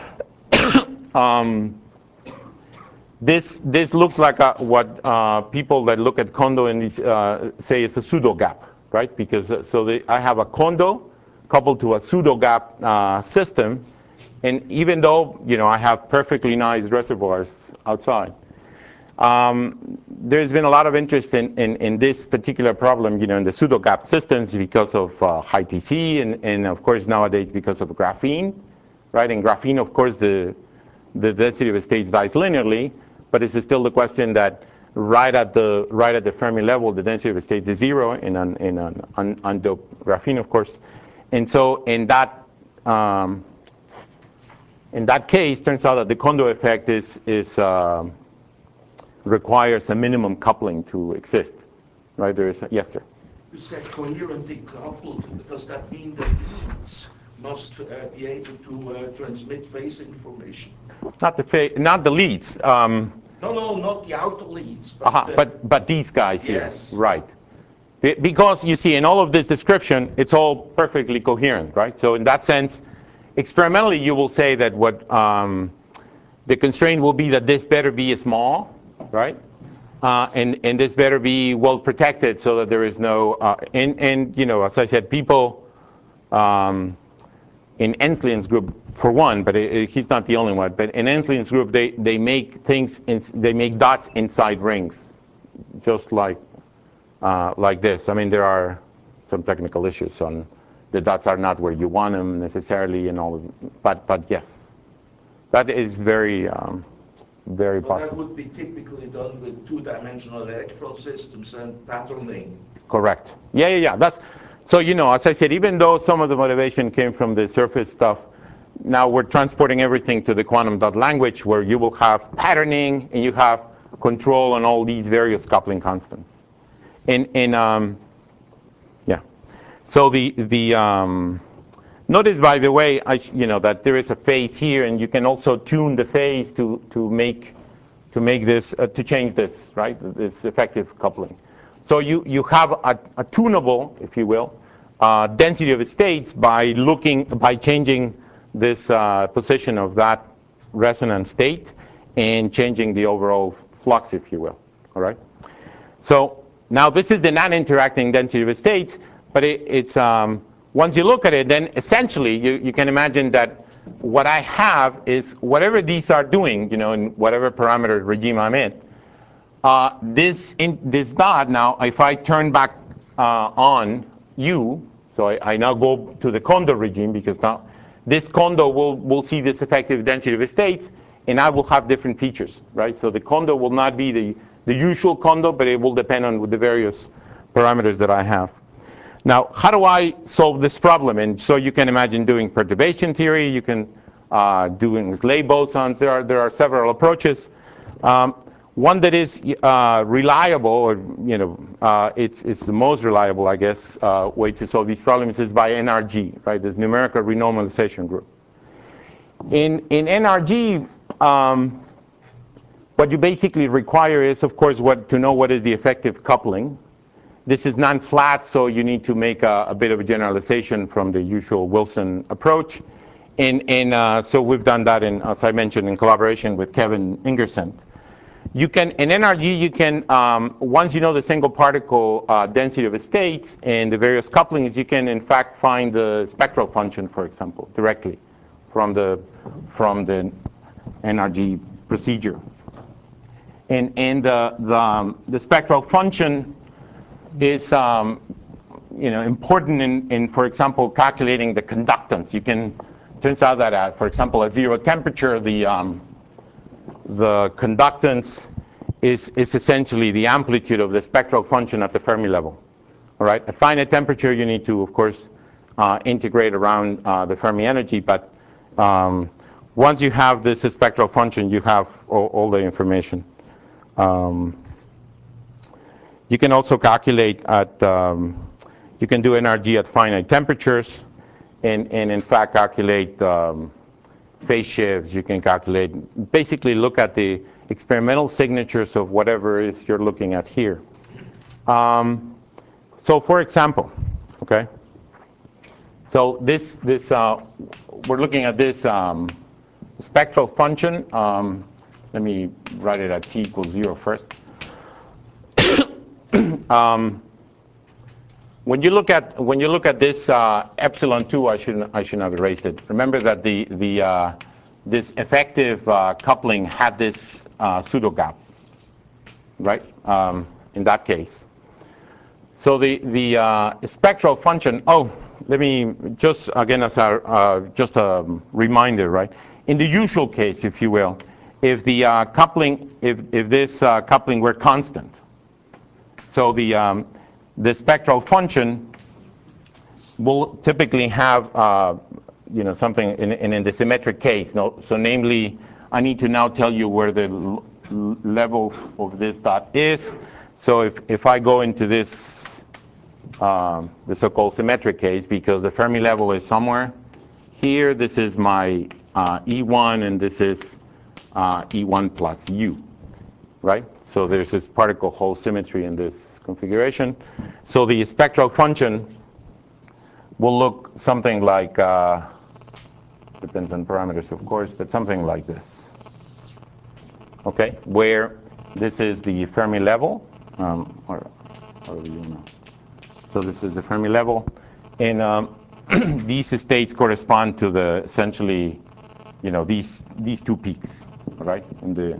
um, this this looks like a, what uh, people that look at Kondo and these, uh, say is a pseudo gap, right? Because uh, so they, I have a Kondo coupled to a pseudo gap uh, system, and even though, you know, I have perfectly nice reservoirs outside, um, there's been a lot of interest in, in, in this particular problem, you know, in the pseudo gap systems because of uh, high T C, and, and of course nowadays because of graphene, right? And graphene, of course, the the density of states dies linearly, but it's still the question that right at the right at the Fermi level, the density of states is zero in an in an un, undoped graphene, of course. And so in that um, in that case, turns out that the Kondo effect is is uh, requires a minimum coupling to exist, right? There is a, yes, sir. You said coherently coupled. Does that mean the leads must uh, be able to uh, transmit phase information? Not the fa not the leads. Um, No, no, not the outer leads. But, uh-huh, the, but but these guys yes. here, right? Because you see, in all of this description, it's all perfectly coherent, right? So in that sense, experimentally, you will say that what um, the constraint will be that this better be small, right? Uh, and, and this better be well protected so that there is no, uh, and, and, you know, as I said, people um, in Enslin's group, for one, but it, it, he's not the only one, but in Enslin's group, they, they make things, in, they make dots inside rings, just like, uh, like this. I mean, there are some technical issues on the dots are not where you want them necessarily and all of, but, but yes, that is very, um, very So possible. that would be typically done with two-dimensional electrode systems and patterning. Correct. Yeah, yeah, yeah. That's, so, you know, as I said, even though some of the motivation came from the surface stuff, now we're transporting everything to the quantum dot language where you will have patterning and you have control on all these various coupling constants. And, and um, yeah. So the, the um, notice, by the way, I, you know, that there is a phase here, and you can also tune the phase to, to make, to make this, uh, to change this, right? This effective coupling. So you, you have a, a tunable, if you will, uh, density of states by looking, by changing this uh, position of that resonant state and changing the overall flux, if you will, all right? So now this is the non-interacting density of states, but it, it's, um, once you look at it, then essentially you, you can imagine that what I have is whatever these are doing, you know, in whatever parameter regime I'm in, uh, this, in, this dot now, if I turn back uh, on U, so I, I now go to the Kondo regime because now this Kondo will, will see this effective density of states, and I will have different features, right? So the Kondo will not be the, the usual Kondo, but it will depend on the various parameters that I have. Now, how do I solve this problem? And so you can imagine doing perturbation theory. You can uh, doing Slave bosons. There are, there are several approaches. Um, one that is uh, reliable, or you know, uh, it's, it's the most reliable, I guess, uh, way to solve these problems is by N R G, right? This numerical renormalization group. In, in N R G, um, what you basically require is, of course, what, to know what is the effective coupling. This is non-flat, so you need to make a, a bit of a generalization from the usual Wilson approach. And, and uh, so we've done that, in, as I mentioned, in collaboration with Kevin Ingersent. You can, in N R G, you can, um, once you know the single particle uh, density of states and the various couplings, you can, in fact, find the spectral function, for example, directly from the, from the N R G procedure. And, and the, the, um, the spectral function is um, you know, important in, in, for example, calculating the conductance. You can, turns out that, at, for example, at zero temperature, the, um, the conductance is, is essentially the amplitude of the spectral function at the Fermi level. All right, at finite temperature, you need to, of course, uh, integrate around uh, the Fermi energy, but um, once you have this spectral function, you have all, all the information. Um, you can also calculate at, um, you can do N R G at finite temperatures, and, and in fact calculate um, phase shifts. You can calculate, basically look at the experimental signatures of whatever it is you're looking at here. Um, so for example, okay, so this, this uh, we're looking at this um, spectral function. Um, let me write it at t equals zero first. um, when you look at when you look at this uh, epsilon two, I shouldn't I shouldn't have erased it. Remember that the the uh, this effective uh, coupling had this uh, pseudo gap, right? Um, in that case, so the the uh, spectral function. Oh, let me just again as a uh, just a reminder, right? In the usual case, if you will, if the uh, coupling if if this uh, coupling were constant, so the um, the spectral function will typically have, uh, you know, something in, in, in the symmetric case. No? So namely, I need to now tell you where the l level of this dot is. So if, if I go into this, um, the so-called symmetric case, because the Fermi level is somewhere here, this is my uh, E one, and this is uh, E one plus U, right? So there's this particle Hall symmetry in this configuration. So the spectral function will look something like uh, depends on parameters, of course, but something like this. Okay, where this is the Fermi level, um, or however you know. So this is the Fermi level, and um, these states correspond to the essentially, you know, these these two peaks, right? In the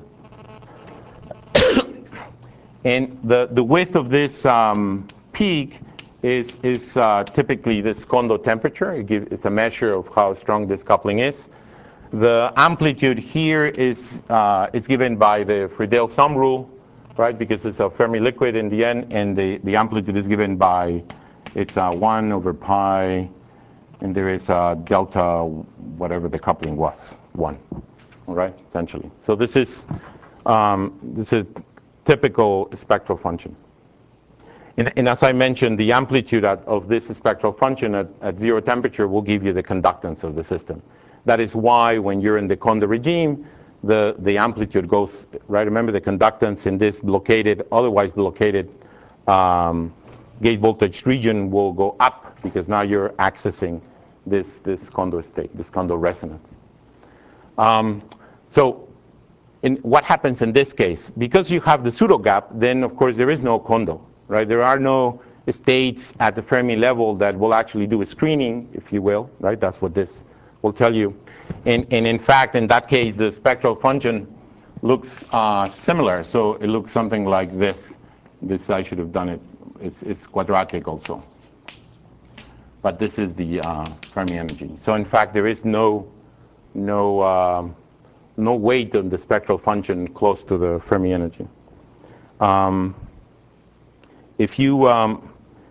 and the the width of this um, peak is is uh, typically this Kondo temperature. It give, it's a measure of how strong this coupling is. The amplitude here is uh, is given by the Friedel sum rule, right? Because it's a Fermi liquid in the end, and the the amplitude is given by it's uh, one over pi, and there is a delta, whatever the coupling was, one. All right, essentially. So this is um, this is typical spectral function. And, and as I mentioned, the amplitude at, of this spectral function at, at zero temperature will give you the conductance of the system. That is why when you're in the Kondo regime, the, the amplitude goes, right? Remember the conductance in this blockaded, otherwise blockaded um, gate voltage region will go up because now you're accessing this, this Kondo state, this Kondo resonance. Um, so in what happens in this case? Because you have the pseudo gap, then of course there is no Kondo, right? There are no states at the Fermi level that will actually do a screening, if you will, right? That's what this will tell you. And, and in fact, in that case, the spectral function looks uh, similar. So it looks something like this. This, I should have done it. It's, it's quadratic also. But this is the uh, Fermi energy. So in fact, there is no, no, uh, no weight on the spectral function close to the Fermi energy. Um, if you, um,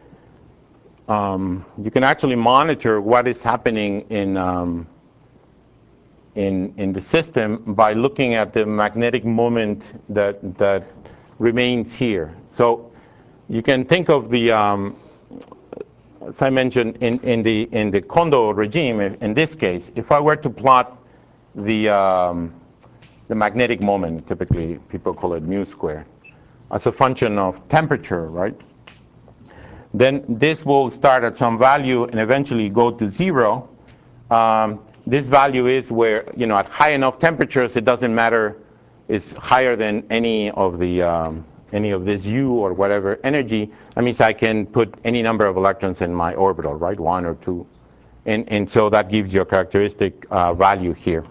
um, you can actually monitor what is happening in, um, in, in the system by looking at the magnetic moment that, that remains here. So you can think of the, um, as I mentioned, in, in, the, in the Kondo regime, in this case, if I were to plot the, um, the magnetic moment, typically people call it mu squared, as a function of temperature, right? Then this will start at some value and eventually go to zero. Um, this value is where, you know, at high enough temperatures, it doesn't matter, it's higher than any of the, um, any of this U or whatever energy. That means I can put any number of electrons in my orbital, right? One or two. And, and so that gives you a characteristic uh, value here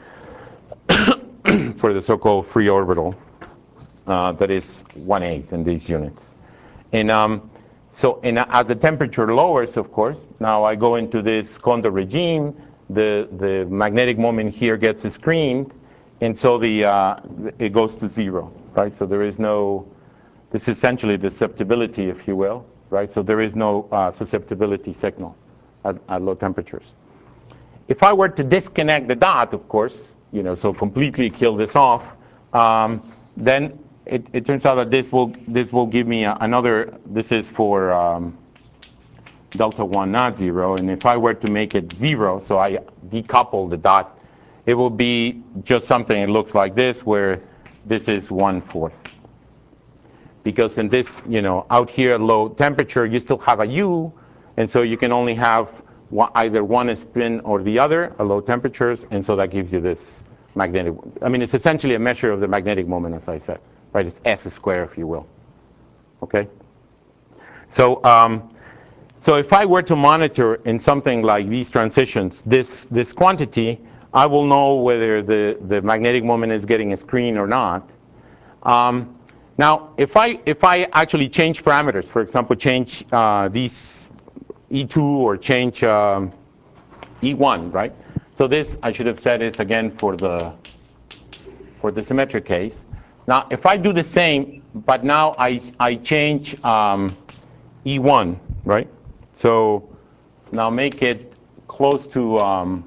for the so-called free orbital. Uh, that is one eighth in these units. And um, so and as the temperature lowers, of course, now I go into this Kondo regime, the, the magnetic moment here gets screened, and so the, uh, it goes to zero, right? So there is no, this is essentially the susceptibility, if you will, right? So there is no uh, susceptibility signal at, at low temperatures. If I were to disconnect the dot, of course, you know, so completely kill this off, um, then it, it turns out that this will this will give me a, another. This is for um, delta one not zero, and if I were to make it zero, so I decouple the dot, it will be just something that looks like this, where this is one fourth. Because in this, you know, out here at low temperature, you still have a U, and so you can only have one, either one spin or the other at low temperatures, and so that gives you this magnetic. I mean, it's essentially a measure of the magnetic moment, as I said, right? It's S squared, if you will. Okay. So, um, so if I were to monitor in something like these transitions, this this quantity, I will know whether the the magnetic moment is getting a screen or not. Um, Now, if I, if I actually change parameters, for example, change uh, these E two or change um, E one, right? So this, I should have said, is again for the, for the symmetric case. Now, if I do the same, but now I, I change um, E one, right? So now make it close to, um,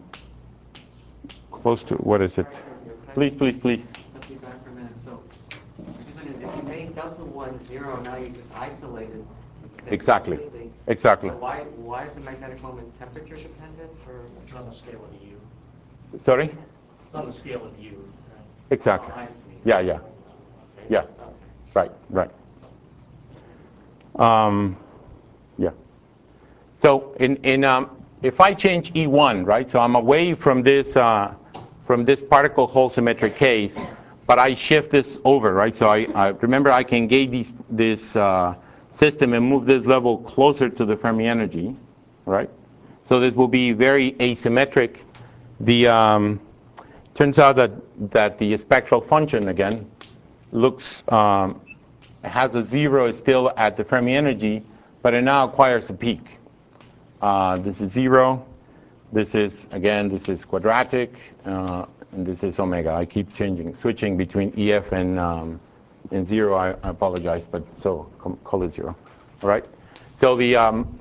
close to, what is it? Please, please, please. Step you back for a minute. So, if you made delta one zero, now you just isolated the space Exactly. completely. Exactly. So why why is the magnetic moment temperature dependent? Or It's on the scale of U. Sorry? It's on the scale of U. Right? Exactly. oh, I see. Yeah, yeah. Okay, Yeah. okay. Right, right. Um, yeah. So in, in um, if I change E one, right, so I'm away from this, uh, from this particle Hall symmetric case, but I shift this over, right? So I, I remember I can gauge these, this uh, system and move this level closer to the Fermi energy, right? So this will be very asymmetric. The um, turns out that that the spectral function again looks um, has a zero still at the Fermi energy, but it now acquires a peak. Uh, this is zero. This is again this is quadratic. Uh, And this is omega. I keep changing, switching between E F and, um, and zero. I, I apologize, but so call it zero. All right. So the um,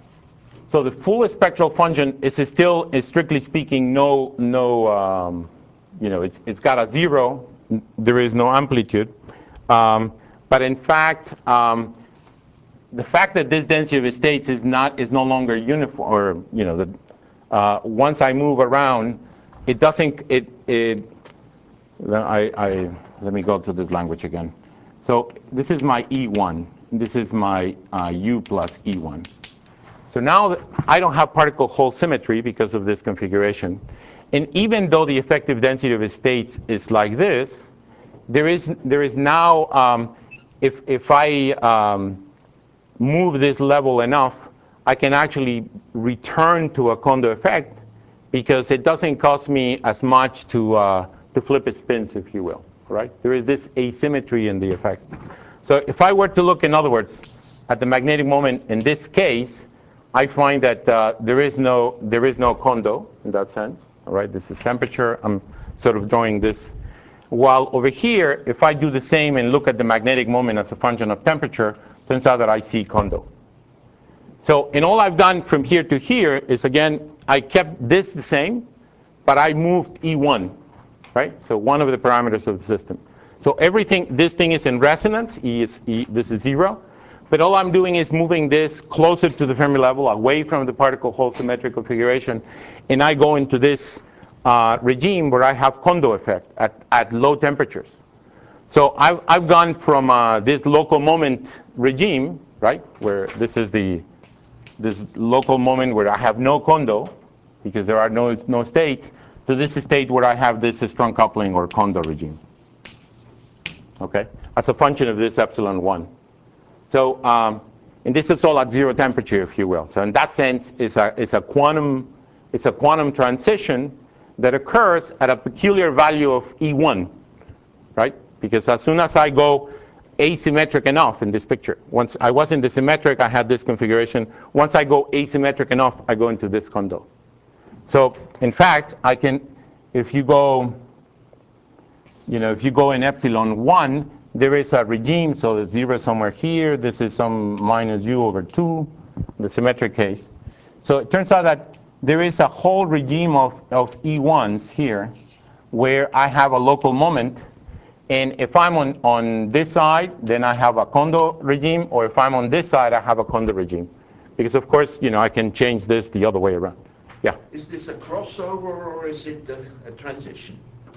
so the full spectral function is still, is strictly speaking, no no. Um, you know, it's it's got a zero. There is no amplitude. Um, but in fact, um, the fact that this density of states is not is no longer uniform, or you know, the, uh, once I move around, it doesn't, it, it I, I, let me go to this language again. So this is my E one. This is my uh, U plus E one. So now I don't have particle Hall symmetry because of this configuration. And even though the effective density of the states is like this, there is, there is now, um, if, if I um, move this level enough, I can actually return to a Kondo effect, because it doesn't cost me as much to, uh, to flip its spins, if you will, right? There is this asymmetry in the effect. So if I were to look, in other words, at the magnetic moment in this case, I find that uh, there is no, there is no Kondo in that sense, all right? This is temperature. I'm sort of drawing this. While over here, if I do the same and look at the magnetic moment as a function of temperature, turns out that I see Kondo. So, and all I've done from here to here is, again, I kept this the same, but I moved E one, right? So one of the parameters of the system. So everything, this thing is in resonance. E is, E, this is zero. But all I'm doing is moving this closer to the Fermi level, away from the particle Hall symmetric configuration, and I go into this uh, regime where I have Kondo effect at, at low temperatures. So I've, I've gone from uh, this local moment regime, right, where this is the this local moment where I have no Kondo, because there are no, no states, to this state where I have this strong coupling or Kondo regime, okay, as a function of this epsilon one. So, um, and this is all at zero temperature, if you will. So in that sense, it's a, it's a quantum, it's a quantum transition that occurs at a peculiar value of E one, right? Because as soon as I go asymmetric enough in this picture, once I was in the symmetric, I had this configuration. Once I go asymmetric enough, I go into this Kondo. So in fact, I can, if you go, you know, if you go in epsilon one, there is a regime, so the zero somewhere here. This is some minus u over two, the symmetric case. So it turns out that there is a whole regime of, of E ones here where I have a local moment. And if I'm on, on this side, then I have a Kondo regime, or if I'm on this side, I have a Kondo regime. Because of course, you know, I can change this the other way around. Yeah? Is this a crossover or is it a, a transition?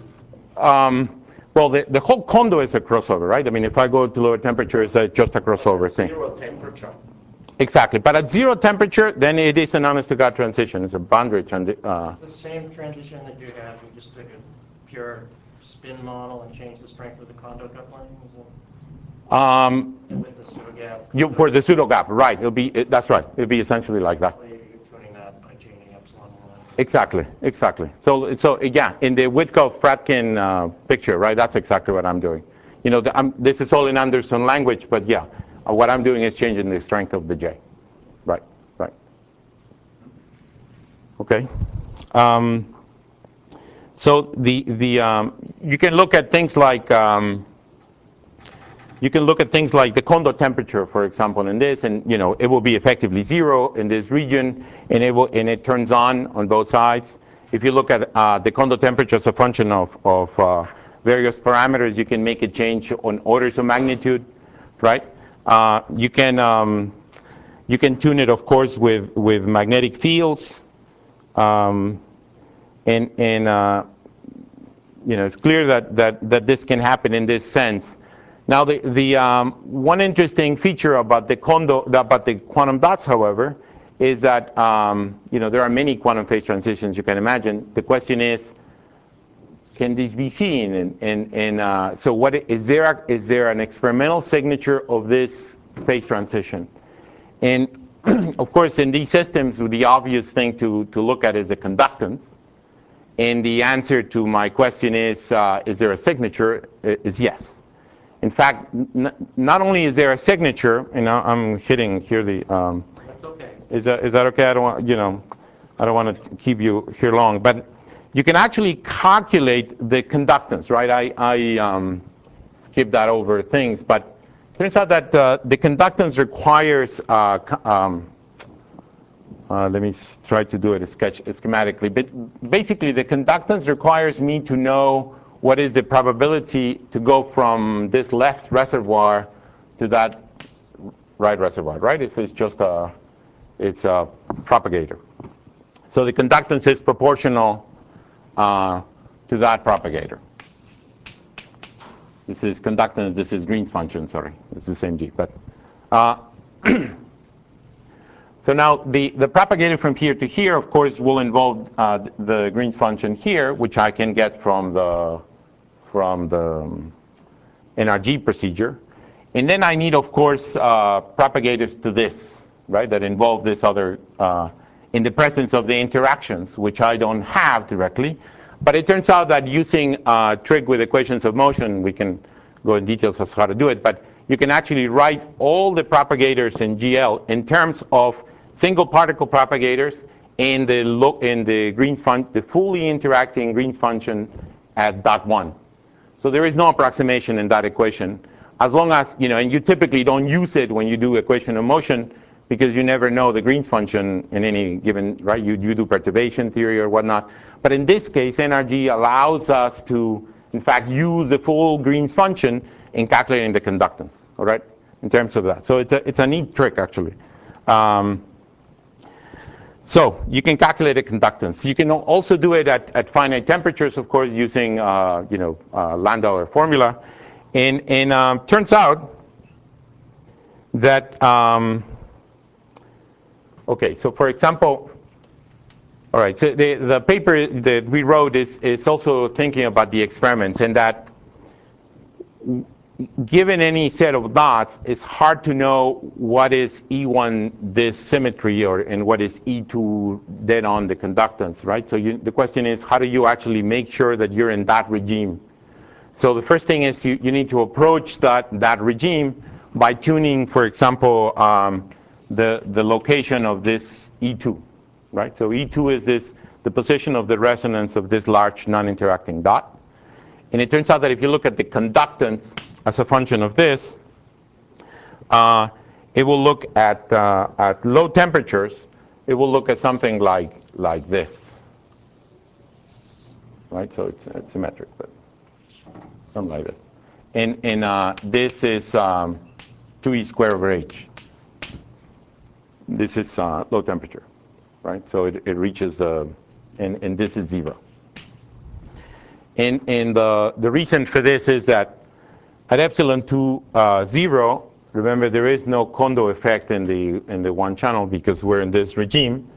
Um, well, the, the whole Kondo is a crossover, right? I mean, if I go to lower temperature, it's a, just a crossover thing. Zero temperature. Exactly. But at zero temperature, then it is an honest-to-God transition. It's a boundary transition. Uh, It's the same transition that you have. You just took a pure spin model and changed the strength of the Kondo coupling. Is it? um, And with the pseudo gap. you, for the pseudo gap, right? It'll be it, that's right. It'll be essentially like that. You're tuning that by changing epsilon one. Exactly, exactly. So, so yeah, in the Witkoff-Fradkin uh, picture, right? That's exactly what I'm doing. You know, the, I'm, this is all in Anderson language, but yeah, uh, what I'm doing is changing the strength of the J. Right, right. Okay. Um, so the the um, you can look at things like. Um, You can look at things like the Kondo temperature, for example, in this, and you know it will be effectively zero in this region, and it will and it turns on on both sides. If you look at uh, the Kondo temperature as a function of of uh, various parameters, you can make it change on orders of magnitude, right? Uh, you can um, you can tune it, of course, with with magnetic fields, um, and and uh, you know it's clear that that that this can happen in this sense. Now, the, the um, one interesting feature about the Kondo, about the quantum dots, however, is that um, you know, there are many quantum phase transitions you can imagine. The question is, can these be seen? And, and, and uh, so what is there, a, is there an experimental signature of this phase transition? And of course, in these systems, the obvious thing to, to look at is the conductance. And the answer to my question is, uh, is there a signature? Is yes. In fact, n not only is there a signature, and I'm hitting here the... Um, That's okay. Is that, is that okay? I don't want, you know, I don't want to keep you here long. But you can actually calculate the conductance, right? I, I um, skipped that over things. But it turns out that uh, the conductance requires... Uh, um, Uh, let me try to do it a sketch schematically. But basically, the conductance requires me to know what is the probability to go from this left reservoir to that right reservoir, right? It's, it's just a, it's a propagator. So the conductance is proportional uh, to that propagator. This is conductance. This is Green's function. Sorry, it's the same G. But uh, So now the, the propagator from here to here, of course, will involve uh, the Green's function here, which I can get from the, from the um, N R G procedure. And then I need, of course, uh, propagators to this, right, that involve this other, uh, in the presence of the interactions, which I don't have directly. But it turns out that using uh, trig with equations of motion, we can go in details of how to do it, but you can actually write all the propagators in G L in terms of single particle propagators in the lo in the Green's function, the fully interacting Green's function at dot one. So there is no approximation in that equation, as long as, you know, and you typically don't use it when you do equation of motion because you never know the Green's function in any given, right? You, you do perturbation theory or whatnot. But in this case, N R G allows us to, in fact, use the full Green's function in calculating the conductance, all right, in terms of that. So it's a, it's a neat trick, actually. Um, So you can calculate a conductance. You can also do it at, at finite temperatures, of course, using uh, you know, uh, Landauer formula. And, and um, turns out that, um, okay, so for example, all right, so the, the paper that we wrote is, is also thinking about the experiments, and that given any set of dots, it's hard to know what is E one this symmetry or and what is E two dead on the conductance, right? So you, the question is, how do you actually make sure that you're in that regime? So the first thing is you, you need to approach that, that regime by tuning, for example, um, the, the location of this E two, right? So E two is this, the position of the resonance of this large non-interacting dot. And it turns out that if you look at the conductance as a function of this, uh, it will look at, uh, at low temperatures, it will look at something like, like this. Right, so it's, it's symmetric, but something like this. And, and uh, this is um, two e squared over h. This is uh, low temperature, right? So it, it reaches the, and, and this is zero. And, and the, the reason for this is that at epsilon two, uh, zero, remember there is no Kondo effect in the, in the one channel because we're in this regime.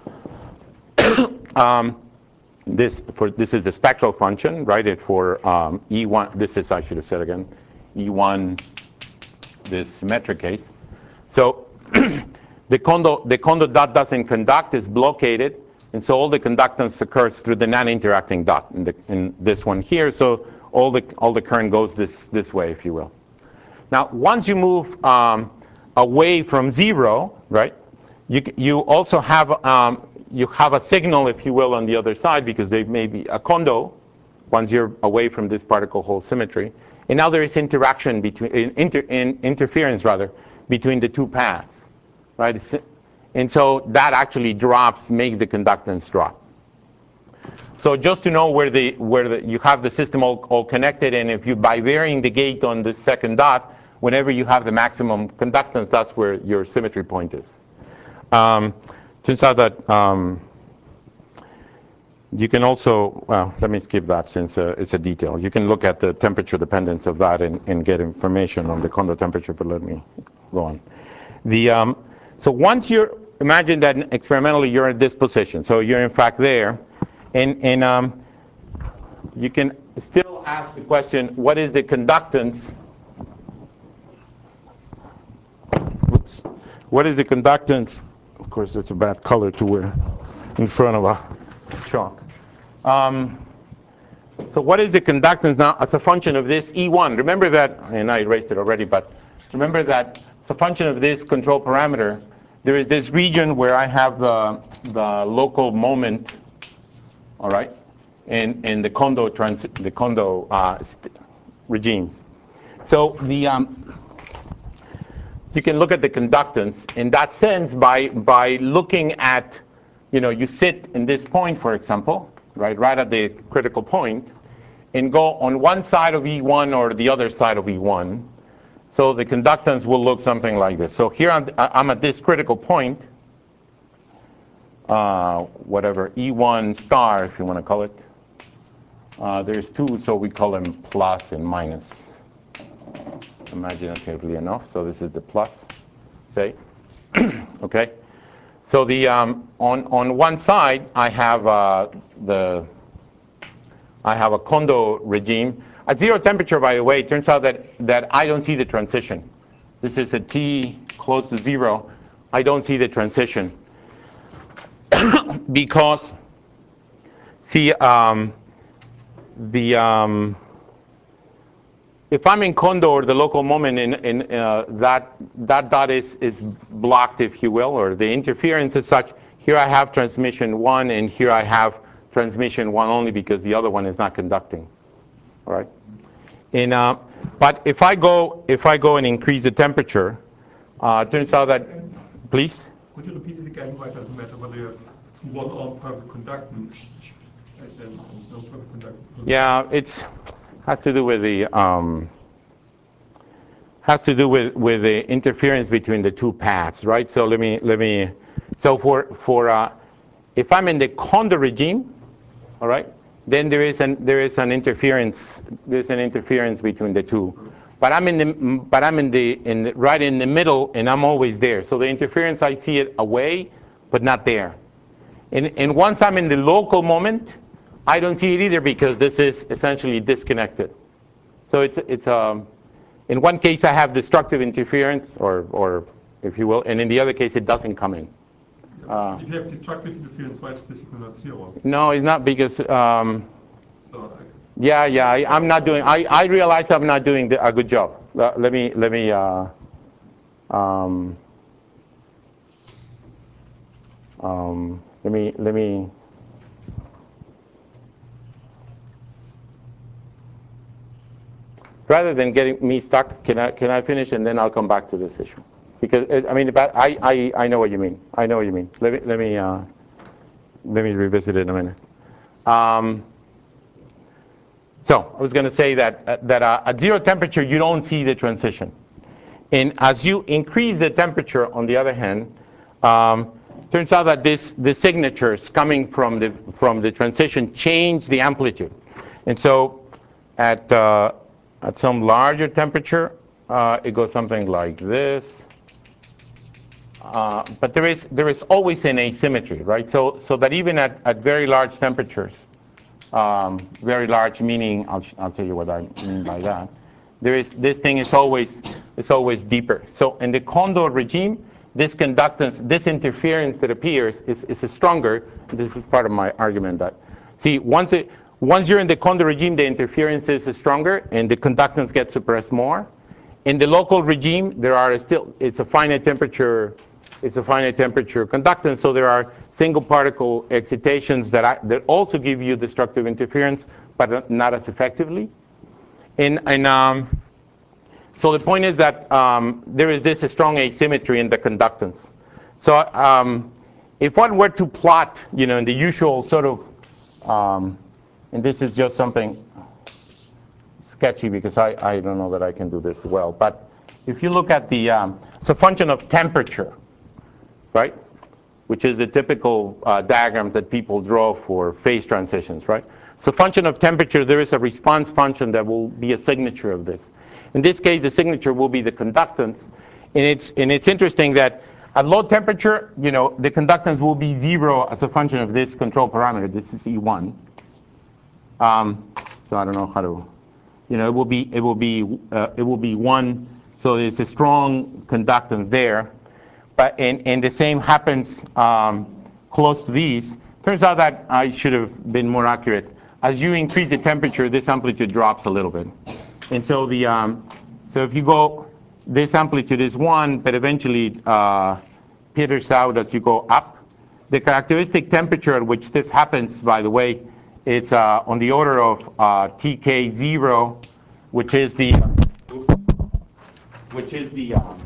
um, this, for, this is the spectral function, right? It for um, E one, this is, I should have said again, E one, this symmetric case. So the Kondo, the Kondo dot doesn't conduct, is blockaded. And so all the conductance occurs through the non-interacting dot in, the, in this one here. So all the, all the current goes this, this way, if you will. Now, once you move um, away from zero, right, you, you also have, um, you have a signal, if you will, on the other side because there may be a Kondo once you're away from this particle-hole symmetry. And now there is interaction between, inter, in, interference rather, between the two paths, right? It's, and so that actually drops, makes the conductance drop. So just to know where the where the, you have the system all, all connected, and if you by varying the gate on the second dot, whenever you have the maximum conductance, that's where your symmetry point is. Um, turns out that um, you can also, well, let me skip that since uh, it's a detail. You can look at the temperature dependence of that and, and get information on the Kondo temperature, but let me go on. The um, So once you're, imagine that experimentally you're at this position. So you're in fact there. And, and um, you can still ask the question, what is the conductance? Oops. What is the conductance? Of course, it's a bad color to wear in front of a chalk. Um, so what is the conductance now as a function of this E one? Remember that, and I erased it already, but remember that as a function of this control parameter, there is this region where I have the, the local moment, all right, and, and the Kondo, trans, the Kondo uh, regimes. So the, um, you can look at the conductance in that sense by, by looking at, you know, you sit in this point, for example, right, right at the critical point, and go on one side of E one or the other side of E one. So the conductance will look something like this. So here I'm, I'm at this critical point, uh, whatever, E one star, if you want to call it. Uh, there's two, so we call them plus and minus, imaginatively enough. So this is the plus, say, okay? So the, um, on, on one side, I have uh, the, I have a Kondo regime. At zero temperature, by the way, it turns out that, that I don't see the transition. This is a T close to zero. I don't see the transition because, see, um, the, um, if I'm in Kondo or the local moment, in, in uh, that, that dot is, is blocked, if you will, or the interference is such. Here I have transmission one, and here I have transmission one only because the other one is not conducting. All right. And, uh, but if I go, if I go and increase the temperature, uh, it turns out that, please. Could you repeat it again? Why it doesn't matter whether you have one arm perfect conductance and then no perfect conductance? Yeah, it's has to do with the um, has to do with with the interference between the two paths, right? So let me let me. So for for uh, if I'm in the Kondo regime, all right, then there is an there is an interference. There's an interference between the two. But I'm in the but I'm in the in the, right in the middle, and I'm always there. So the interference, I see it away, but not there. And and once I'm in the local moment, I don't see it either because this is essentially disconnected. So it's it's um in one case I have destructive interference, or or if you will, and in the other case it doesn't come in. Uh, if you have destructive interference, why is the signal not zero? No, it's not because. Um, so I, yeah, yeah, I, I'm not doing. I, I realize I'm not doing the, a good job. Uh, let me let me. Uh, um, um, let me let me. Rather than getting me stuck, can I can I finish and then I'll come back to this issue? Because it, I mean, but I, I I know what you mean. I know what you mean. Let me let me uh, let me revisit it in a minute. Um, so I was going to say that uh, that uh, at zero temperature you don't see the transition, and as you increase the temperature, on the other hand, um, turns out that this the signatures coming from the from the transition change the amplitude, and so at uh, at some larger temperature, uh, it goes something like this. Uh, but there is there is always an asymmetry, right? So so that even at, at very large temperatures, um, very large meaning I'll I'll tell you what I mean by that. There is this thing is always is always deeper. So in the Kondo regime, this conductance, this interference that appears is is stronger. This is part of my argument that see once it once you're in the Kondo regime, the interference is stronger and the conductance gets suppressed more. In the local regime, there are still it's a finite temperature. It's a finite temperature conductance, so there are single particle excitations that, I, that also give you destructive interference, but not as effectively. And, and um, so the point is that um, there is this strong asymmetry in the conductance. So um, if one were to plot, you know, in the usual sort of, um, and this is just something sketchy because I, I don't know that I can do this well, but if you look at the, um, it's a function of temperature, right? Which is the typical uh, diagrams that people draw for phase transitions, right? So function of temperature, there is a response function that will be a signature of this. In this case, the signature will be the conductance. And it's, and it's interesting that At low temperature, you know, the conductance will be zero as a function of this control parameter. This is E one. Um, so I don't know how to, you know, it will be it will be uh, it will be one. So there's a strong conductance there. But and, and the same happens um, close to these. Turns out that I should have been more accurate. As you increase the temperature, this amplitude drops a little bit. And so the um, so if you go, this amplitude is one, but eventually uh, peters out as you go up. The characteristic temperature at which this happens, by the way, is uh, on the order of uh, T K zero, which is the which is the um,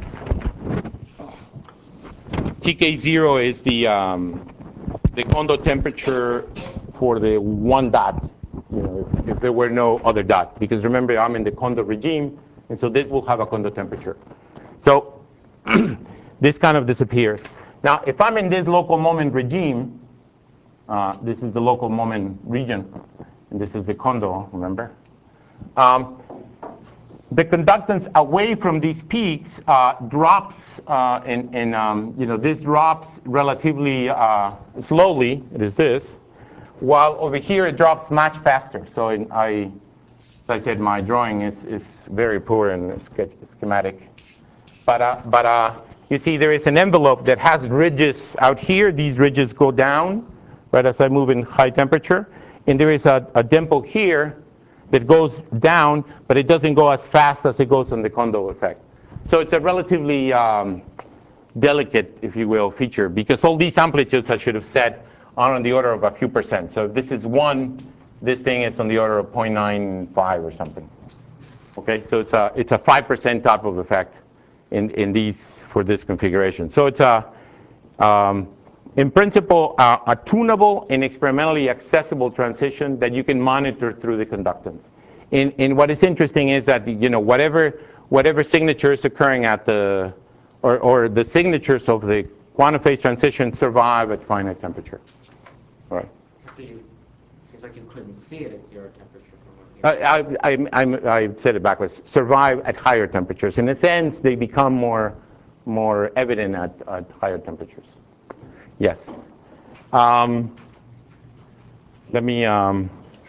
T K zero is the um, the Kondo temperature for the one dot. You know, if, if there were no other dot, because remember I'm in the Kondo regime, and so this will have a Kondo temperature. So this kind of disappears. Now, if I'm in this local moment regime, uh, this is the local moment region, and this is the Kondo, remember? Um, the conductance away from these peaks uh, drops, uh, and, and um, you know, this drops relatively uh, slowly. It is this, while over here it drops much faster. So in, I, as I said, my drawing is, is very poor and sketch, schematic. But, uh, but uh, you see there is an envelope that has ridges out here. These ridges go down right as I move in high temperature. And there is a, a dimple here that goes down, but it doesn't go as fast as it goes on the Kondo effect. So it's a relatively um, delicate, if you will, feature, because all these amplitudes I should have said are on the order of a few percent. So if this is one, this thing is on the order of zero point nine five or something. Okay, so it's a it's a five percent type of effect in in these for this configuration. So it's a um, in principle uh, a tunable and experimentally accessible transition that you can monitor through the conductance. And and what is interesting is that you know whatever whatever signature is occurring at the or or the signatures of the quantum phase transition survive at finite temperature. All right. So you, it seems like you couldn't see it at zero temperature from what you I, I, I, I said it backwards. Survive at higher temperatures. In a sense, they become more, more evident at, at higher temperatures. Yes. Um, let me. Um,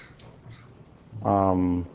um,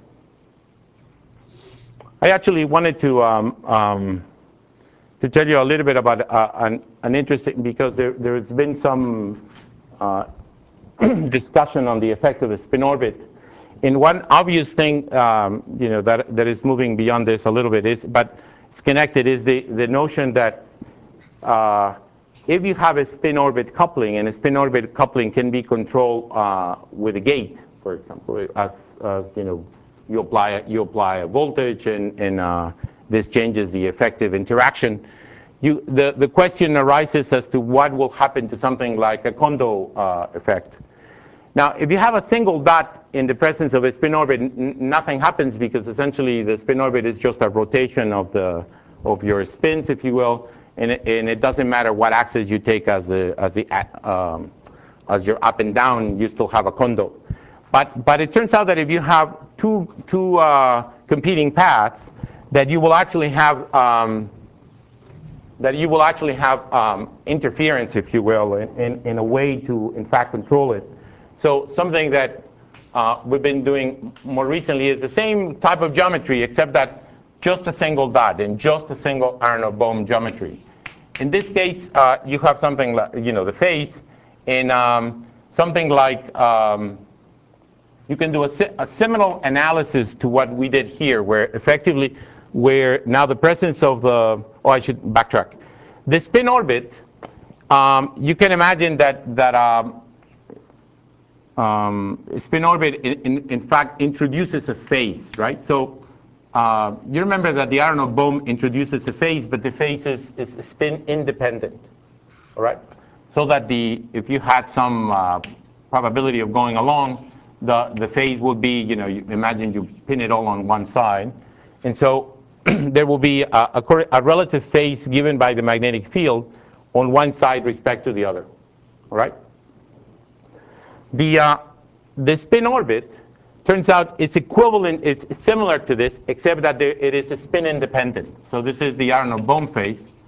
I actually wanted to um, um, to tell you a little bit about uh, an, an interesting, because there there's been some uh, discussion on the effect of the spin orbit. And one obvious thing, um, you know, that that is moving beyond this a little bit is, but it's connected, is the the notion that uh, if you have a spin orbit coupling, and a spin orbit coupling can be controlled uh, with a gate, for example, as, as you know, you apply you apply a voltage, and and uh, this changes the effective interaction. You the the question arises as to what will happen to something like a Kondo uh, effect. Now, if you have a single dot in the presence of a spin orbit, n nothing happens, because essentially the spin orbit is just a rotation of the of your spins, if you will, and it, and it doesn't matter what axis you take as the as the um, as your up and down, you still have a Kondo. But but it turns out that if you have two two uh, competing paths, that you will actually have um, that you will actually have um, interference, if you will, in, in in a way to in fact control it. So something that uh, we've been doing more recently is the same type of geometry, except that just a single dot and just a single Aharonov-Bohm geometry. In this case, uh, you have something like, you know, the phase, and um, something like um, you can do a, si a similar analysis to what we did here, where effectively, where now the presence of the, oh, I should backtrack. The spin orbit, um, you can imagine that that. Um, Um, spin orbit, in, in, in fact, introduces a phase, right? So uh, you remember that the Aharonov-Bohm introduces a phase, but the phase is, is spin independent, all right? So that the if you had some uh, probability of going along, the the phase would be, you know, you imagine you pin it all on one side, and so there will be a, a, a relative phase given by the magnetic field on one side respect to the other, all right? The, uh, the spin orbit turns out it's equivalent, it's similar to this, except that there, it is spin independent. So this is the Aharonov-Bohm phase.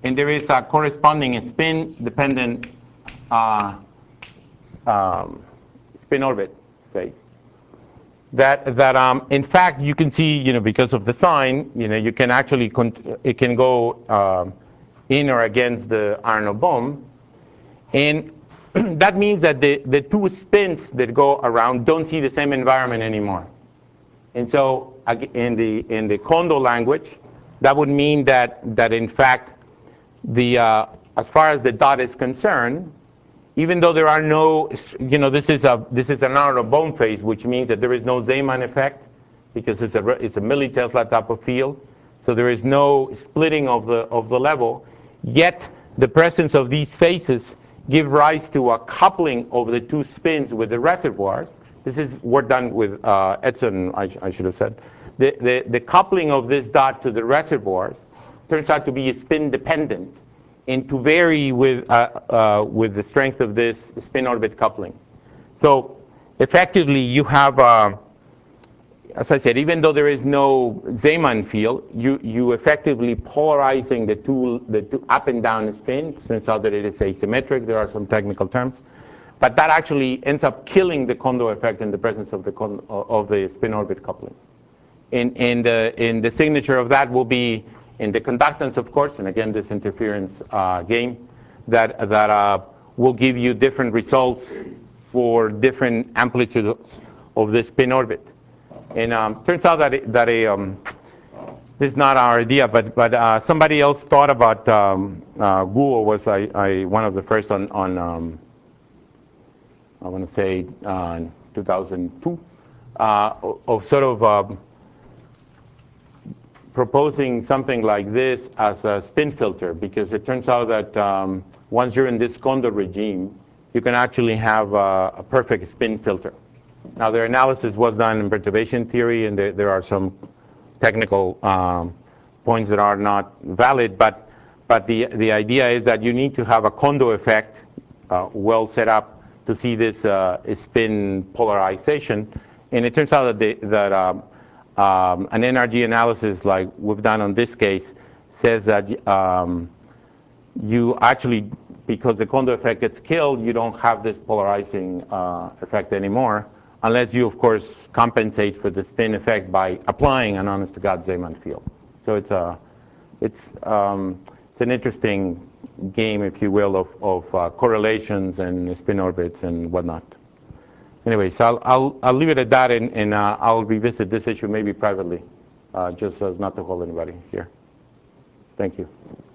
and there is a corresponding spin-dependent uh, um, spin orbit phase. That, that um, in fact, you can see, you know, because of the sign, you know, you can actually, con it can go um, in or against the Arnold Bohm. And that means that the, the two spins that go around don't see the same environment anymore. And so in the, in the Kondo language, that would mean that, that in fact, the, uh, as far as the dot is concerned, even though there are no, you know, this is a this is an Arnold Bohm phase, which means that there is no Zeeman effect because it's a it's a millitesla type of field, so there is no splitting of the of the level. Yet the presence of these phases give rise to a coupling of the two spins with the reservoirs. This is work done with uh, Edson, I, I should have said. The, the the coupling of this dot to the reservoirs turns out to be spin dependent, and to vary with, uh, uh, with the strength of this spin-orbit coupling. So effectively, you have, uh, as I said, even though there is no Zeeman field, you, you effectively polarizing the two, the two up and down spins. Turns out that it is asymmetric. There are some technical terms. But that actually ends up killing the Kondo effect in the presence of the, con of the spin-orbit coupling. And, and, uh, and the signature of that will be in the conductance, of course, and again, this interference uh, game that, that uh, will give you different results for different amplitudes of the spin orbit. And um, turns out that, it, that a, um, this is not our idea, but, but uh, somebody else thought about, um, uh, Guo was I, I, one of the first on, on um, I want to say uh, two thousand two, uh, of sort of um, proposing something like this as a spin filter, because it turns out that um, once you're in this Kondo regime, you can actually have a, a perfect spin filter. Now, their analysis was done in perturbation theory, and there, there are some technical um, points that are not valid, but, but the, the idea is that you need to have a Kondo effect uh, well set up to see this uh, spin polarization. And it turns out that, they, that um, Um, an N R G analysis like we've done on this case says that um, you actually, because the Kondo effect gets killed, you don't have this polarizing uh, effect anymore, unless you, of course, compensate for the spin effect by applying an honest-to-God Zeeman field. So it's, a, it's, um, it's an interesting game, if you will, of, of uh, correlations and spin orbits and whatnot. Anyway, so I'll, I'll, I'll leave it at that, and, and uh, I'll revisit this issue maybe privately, uh, just as not to hold anybody here. Thank you.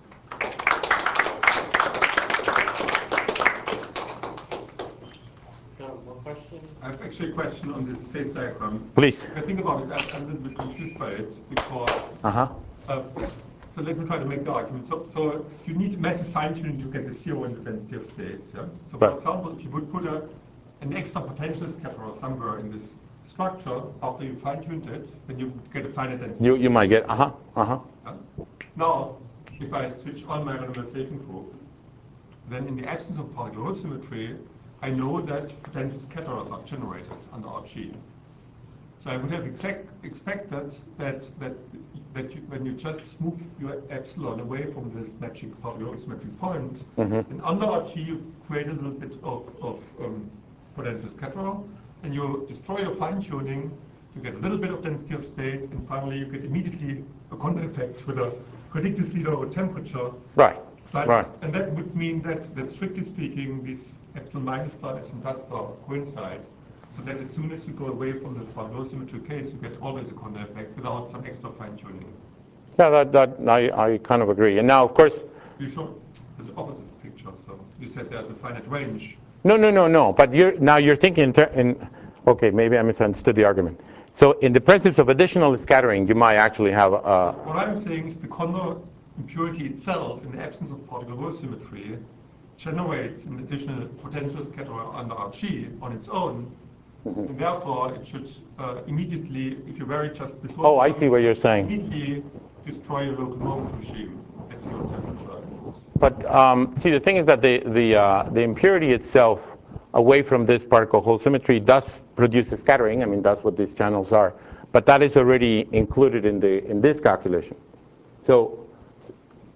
So, more questions? I have actually a question on this phase diagram. Please. If I think about it, I'm, I'm a little bit confused by it, because, Uh-huh. uh, so let me try to make the argument. So, so you need massive fine-tuning to get the zero in the density of states. Yeah? So for Right. example, if you would put a, an extra potential scatter somewhere in this structure, after you fine-tuned it, then you get a finite density. You, you might get, uh-huh, uh-huh. Yeah? Now, if I switch on my randomization group, then in the absence of particle Hall symmetry, I know that potential scatterers are generated under R G. So I would have exact, expected that that that you, when you just move your epsilon away from this magic particle symmetric point, Mm-hmm. and under R G you create a little bit of, of um, potential scatterer, and you destroy your fine-tuning, you get a little bit of density of states, and finally you get immediately a Kondo effect with a predicted zero temperature. Right. But, Right. And that would mean that, that strictly speaking, these epsilon minus star, epsilon plus star coincide. So that as soon as you go away from the particle symmetry case, you get always a Kondo effect without some extra fine-tuning. Yeah, that, that I, I kind of agree. And now, of course, You showed the opposite picture, so you said there's a finite range. no, no, no, no. But you're, now you're thinking in, ter in, okay, maybe I misunderstood the argument. So in the presence of additional scattering, you might actually have a... What I'm saying is the Kondo impurity itself, in the absence of particle Hall symmetry, generates an additional potential scatterer under R G on its own, Mm-hmm. and therefore it should uh, immediately, if you vary just this one, Oh, I see what you're saying. immediately destroy your local moment regime at zero temperature. But um, see, the thing is that the, the, uh, the impurity itself, away from this particle Hall symmetry, does produce a scattering. I mean, that's what these channels are. But that is already included in, the, in this calculation. So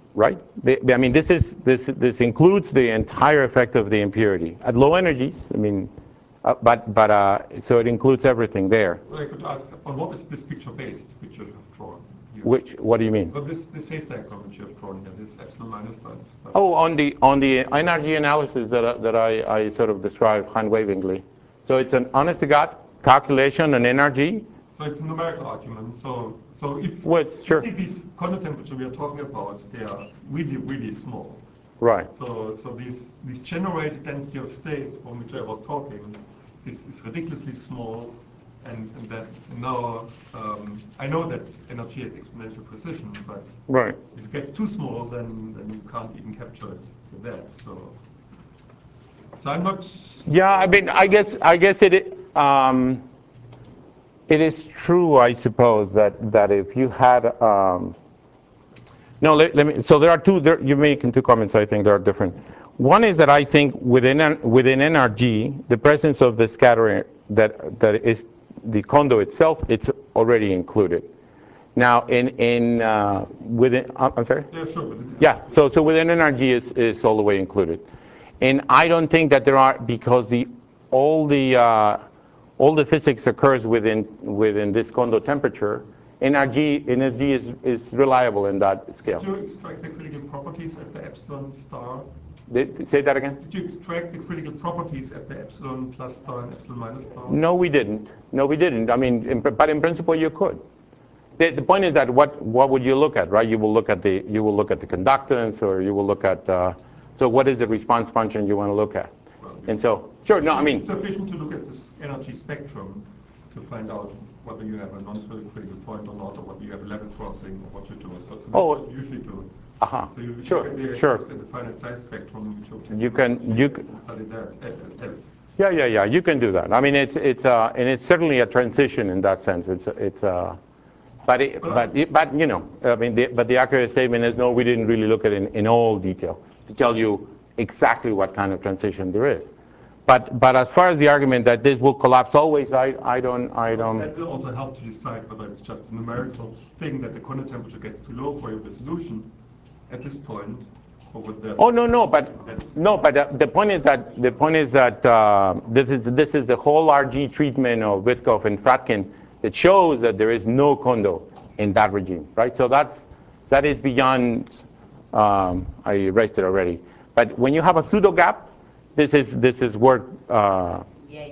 right? The, I mean, this is this this includes the entire effect of the impurity at low energies. I mean, uh, but but uh, so it includes everything there. Well, I could ask, on what is this picture based, which you have drawn here? Which, what do you mean? So this this phase diagram which you have drawn here, this epsilon minus times. Oh, on the on the energy analysis that I, that I, I sort of described hand-wavingly. So it's an honest-to-God calculation and energy. So it's a numerical argument. So so if Well, sure. you see these Kondo temperature we are talking about, they are really really small. Right. So so these this generated density of states from which I was talking is, is ridiculously small, and, and that and now um, I know that energy has exponential precision, but Right. if it gets too small, then then you can't even capture it with that. So so I'm not. Yeah, I mean, I guess I guess it um, it is true, I suppose, that that if you had um, no, let, let me. So there are two. There, you're making two comments. I think they are different. One is that I think within within N R G, the presence of the scattering that that is the Kondo itself, it's already included. Now, in in uh, within, I'm sorry. Yeah, sure. Yeah. So so within N R G is is all the way included, and I don't think that there are, because the all the uh, all the physics occurs within within this Kondo temperature. N R G, N R G is, is reliable in that scale. Did you extract the critical properties at the epsilon star? Did, say that again? Did you extract the critical properties at the epsilon plus star and epsilon minus star? No, we didn't. No, we didn't. I mean, in, but in principle, you could. The, the point is that what what would you look at, right? You will look at the you will look at the conductance, or you will look at. Uh, so what is the response function you want to look at? Well, And so, sure. No, I mean. It's sufficient to look at this energy spectrum to find out whether you have a non-critical point or not, or whether you have a level crossing, or what you do. So, so that's Oh. what you usually do. Uh-huh. So you Sure, look at the, sure. the finite size spectrum, which you obtain You can- you c- study that uh, as. Yeah, yeah, yeah. You can do that. I mean, it's it's uh, and it's certainly a transition in that sense. It's it's uh, but it, but it, but you know, I mean, the, but the accurate statement is no. We didn't really look at it in, in all detail to tell you exactly what kind of transition there is. But but as far as the argument that this will collapse always, I I don't I don't. That will also help to decide whether it's just a numerical thing that the Kondo temperature gets too low for your resolution at this point, or whether there's. Oh no no, but that's- no, but the, the point is that the point is that uh, this is this is the whole R G treatment of Witkoff and Fratkin that shows that there is no Kondo in that regime, right? So that's that is beyond. Um, I erased it already. But when you have a pseudo gap, this is this is work uh,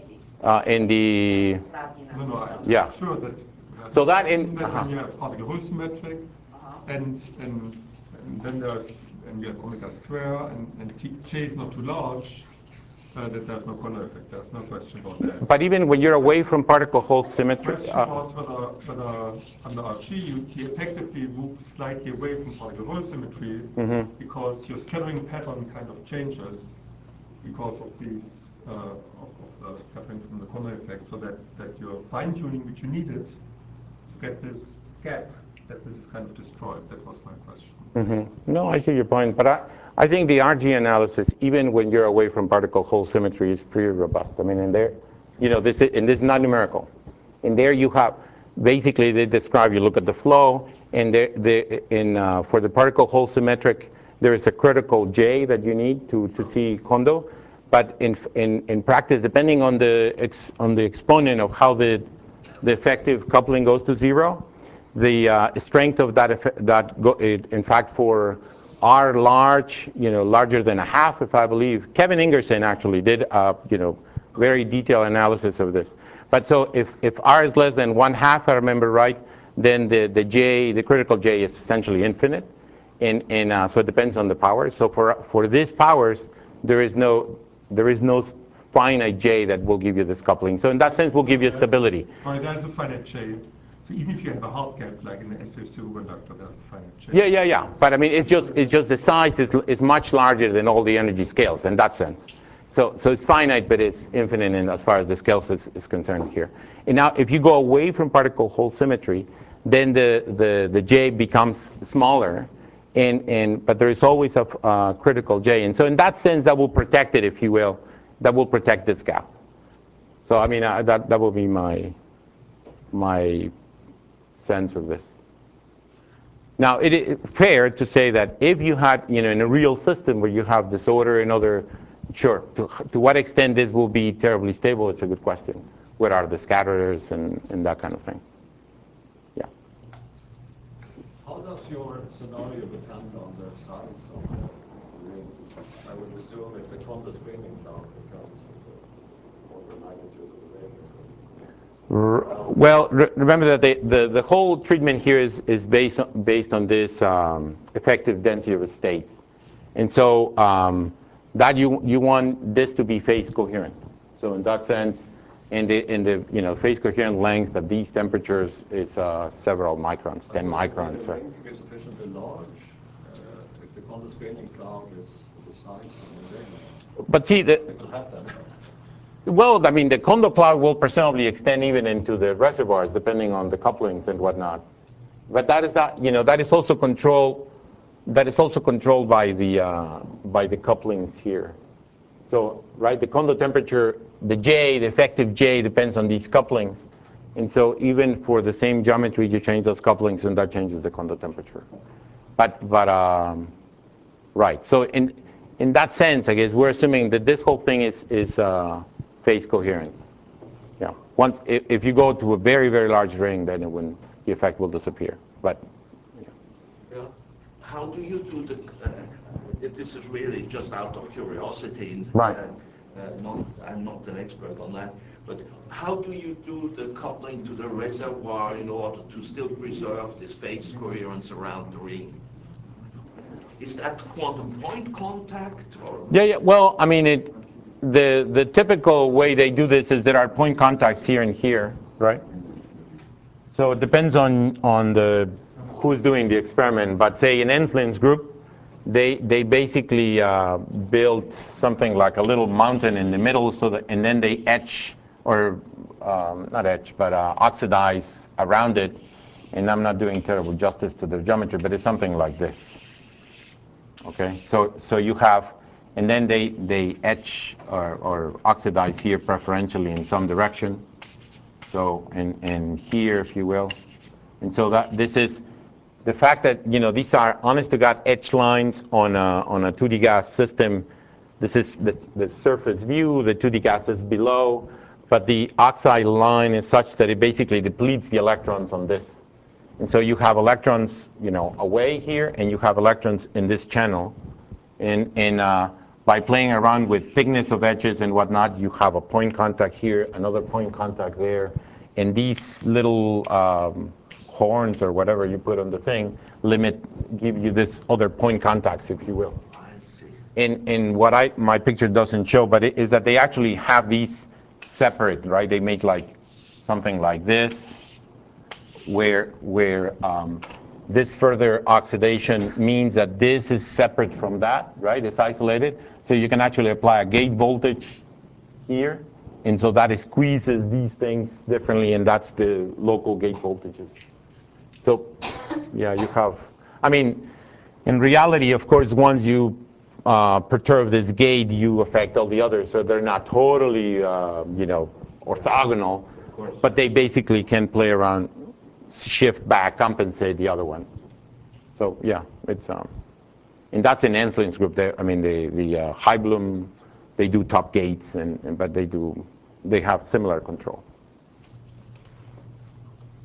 uh, in the No, no, I- Yeah. I'm sure that. So that in- that uh-huh. when you have particle Hall symmetric, and, and and then there's and you have omega square, and, and T, J is not too large, uh, that there's no Kondo effect. There's no question about that. but even when you're away from particle Hall The symmetry, question uh, was whether, whether under R G you, you effectively move slightly away from particle Hall symmetry Mhm. because your scattering pattern kind of changes because of these uh, of, of the scattering from the Kondo effect, so that, that you're fine tuning which you needed to get this gap, that this is kind of destroyed. That was my question. Mm-hmm. No, I see your point, but I, I think the R G analysis, even when you're away from particle Hall symmetry, is pretty robust. I mean, in there, you know, this is, and this is not numerical. In there, you have basically they describe. You look at the flow, and there, the in uh, for the particle Hall symmetric, there is a critical J that you need to to see Kondo, but in in in practice, depending on the ex, on the exponent of how the the effective coupling goes to zero. The uh, strength of that, effect, that go, it, in fact, for R large, you know, larger than a half, if I believe, Kevin Ingerson actually did, uh, you know, very detailed analysis of this. But so if, if R is less than one half, I remember right, then the, the J, the critical J is essentially infinite. And, and uh, so it depends on the powers. So for, for these powers, there is no, there is no finite J that will give you this coupling. So in that sense, will give you stability. Sorry, there's a finite J. So even if you have a hard gap, like in the S wave superconductor, there's a finite J. Yeah, yeah, yeah. But I mean, it's just it's just the size is is much larger than all the energy scales in that sense. So so it's finite, but it's infinite in as far as the scales is, is concerned here. And now, if you go away from particle Hall symmetry, then the the the J becomes smaller, and and but there is always a uh, critical J, and so in that sense, that will protect it, if you will, that will protect this gap. So I mean, uh, that that will be my my sense of this. Now, it is fair to say that if you had, you know, in a real system where you have disorder and other, sure, to, to what extent this will be terribly stable, it's a good question. What are the scatterers and, and that kind of thing? Yeah. How does your scenario depend on the size of the ring? I would assume if the Kondo spinning cloud becomes of the magnitude of the ring. Well, re remember that the, the, the whole treatment here is, is based, on, based on this um, effective density of states. And so um, that you, you want this to be phase coherent. So in that sense, in the, in the you know, phase coherent length at these temperatures is uh, several microns, ten microns. The Right? ring is sufficiently large uh, if the Kondo spinning cloud is the size of the ring. But see, the, It will happen. well, I mean, the Kondo cloud will presumably extend even into the reservoirs, depending on the couplings and whatnot. But that is not, you know, that is also controlled. That is also controlled by the uh, by the couplings here. So, right, the Kondo temperature, the J, the effective J, depends on these couplings. And so, even for the same geometry, you change those couplings, and that changes the Kondo temperature. But, but, um, right. So, in in that sense, I guess we're assuming that this whole thing is is uh, phase coherent. Yeah. Once, if, if you go to a very, very large ring, then it will, the effect will disappear. But yeah. Yeah. How do you do the, uh, this is really just out of curiosity. Right. Uh, uh, not, I'm not an expert on that, but how do you do the coupling to the reservoir in order to still preserve this phase coherence around the ring? Is that quantum point contact or? Yeah, yeah. Well, I mean, it, the the typical way they do this is there are point contacts here and here, right? So it depends on on the who's doing the experiment. But say in Enslin's group, they they basically uh, built something like a little mountain in the middle, so that and then they etch or um, not etch, but uh, oxidize around it. And I'm not doing terrible justice to the geometry, but it's something like this. Okay, so so you have, and then they they etch or, or oxidize here preferentially in some direction. So and and here, if you will, and so that this is the fact that you know these are honest to God etch lines on a on a two D gas system. This is the the surface view. The two D gas is below, but the oxide line is such that it basically depletes the electrons on this. And so you have electrons, you know, away here, and you have electrons in this channel. And, and uh, by playing around with thickness of edges and whatnot, you have a point contact here, another point contact there. And these little um, horns or whatever you put on the thing limit, give you this other point contacts, if you will. I see. And, and what I, my picture doesn't show, but it is that they actually have these separate, right? They make like something like this, where where um, this further oxidation means that this is separate from that, right? It's isolated. So you can actually apply a gate voltage here, and so that it squeezes these things differently, and that's the local gate voltages. So yeah, you have, I mean, in reality, of course, once you uh, perturb this gate, you affect all the others, so they're not totally, uh, you know, orthogonal, but they basically can play around, shift back, compensate the other one. So yeah, it's um, and that's in Enslin's group. They, I mean, the the uh, Heiblum, they do top gates, and, and but they do they have similar control.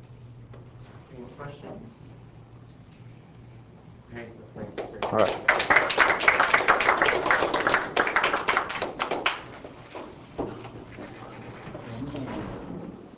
Any question? Okay, let's thank you, sir. All right.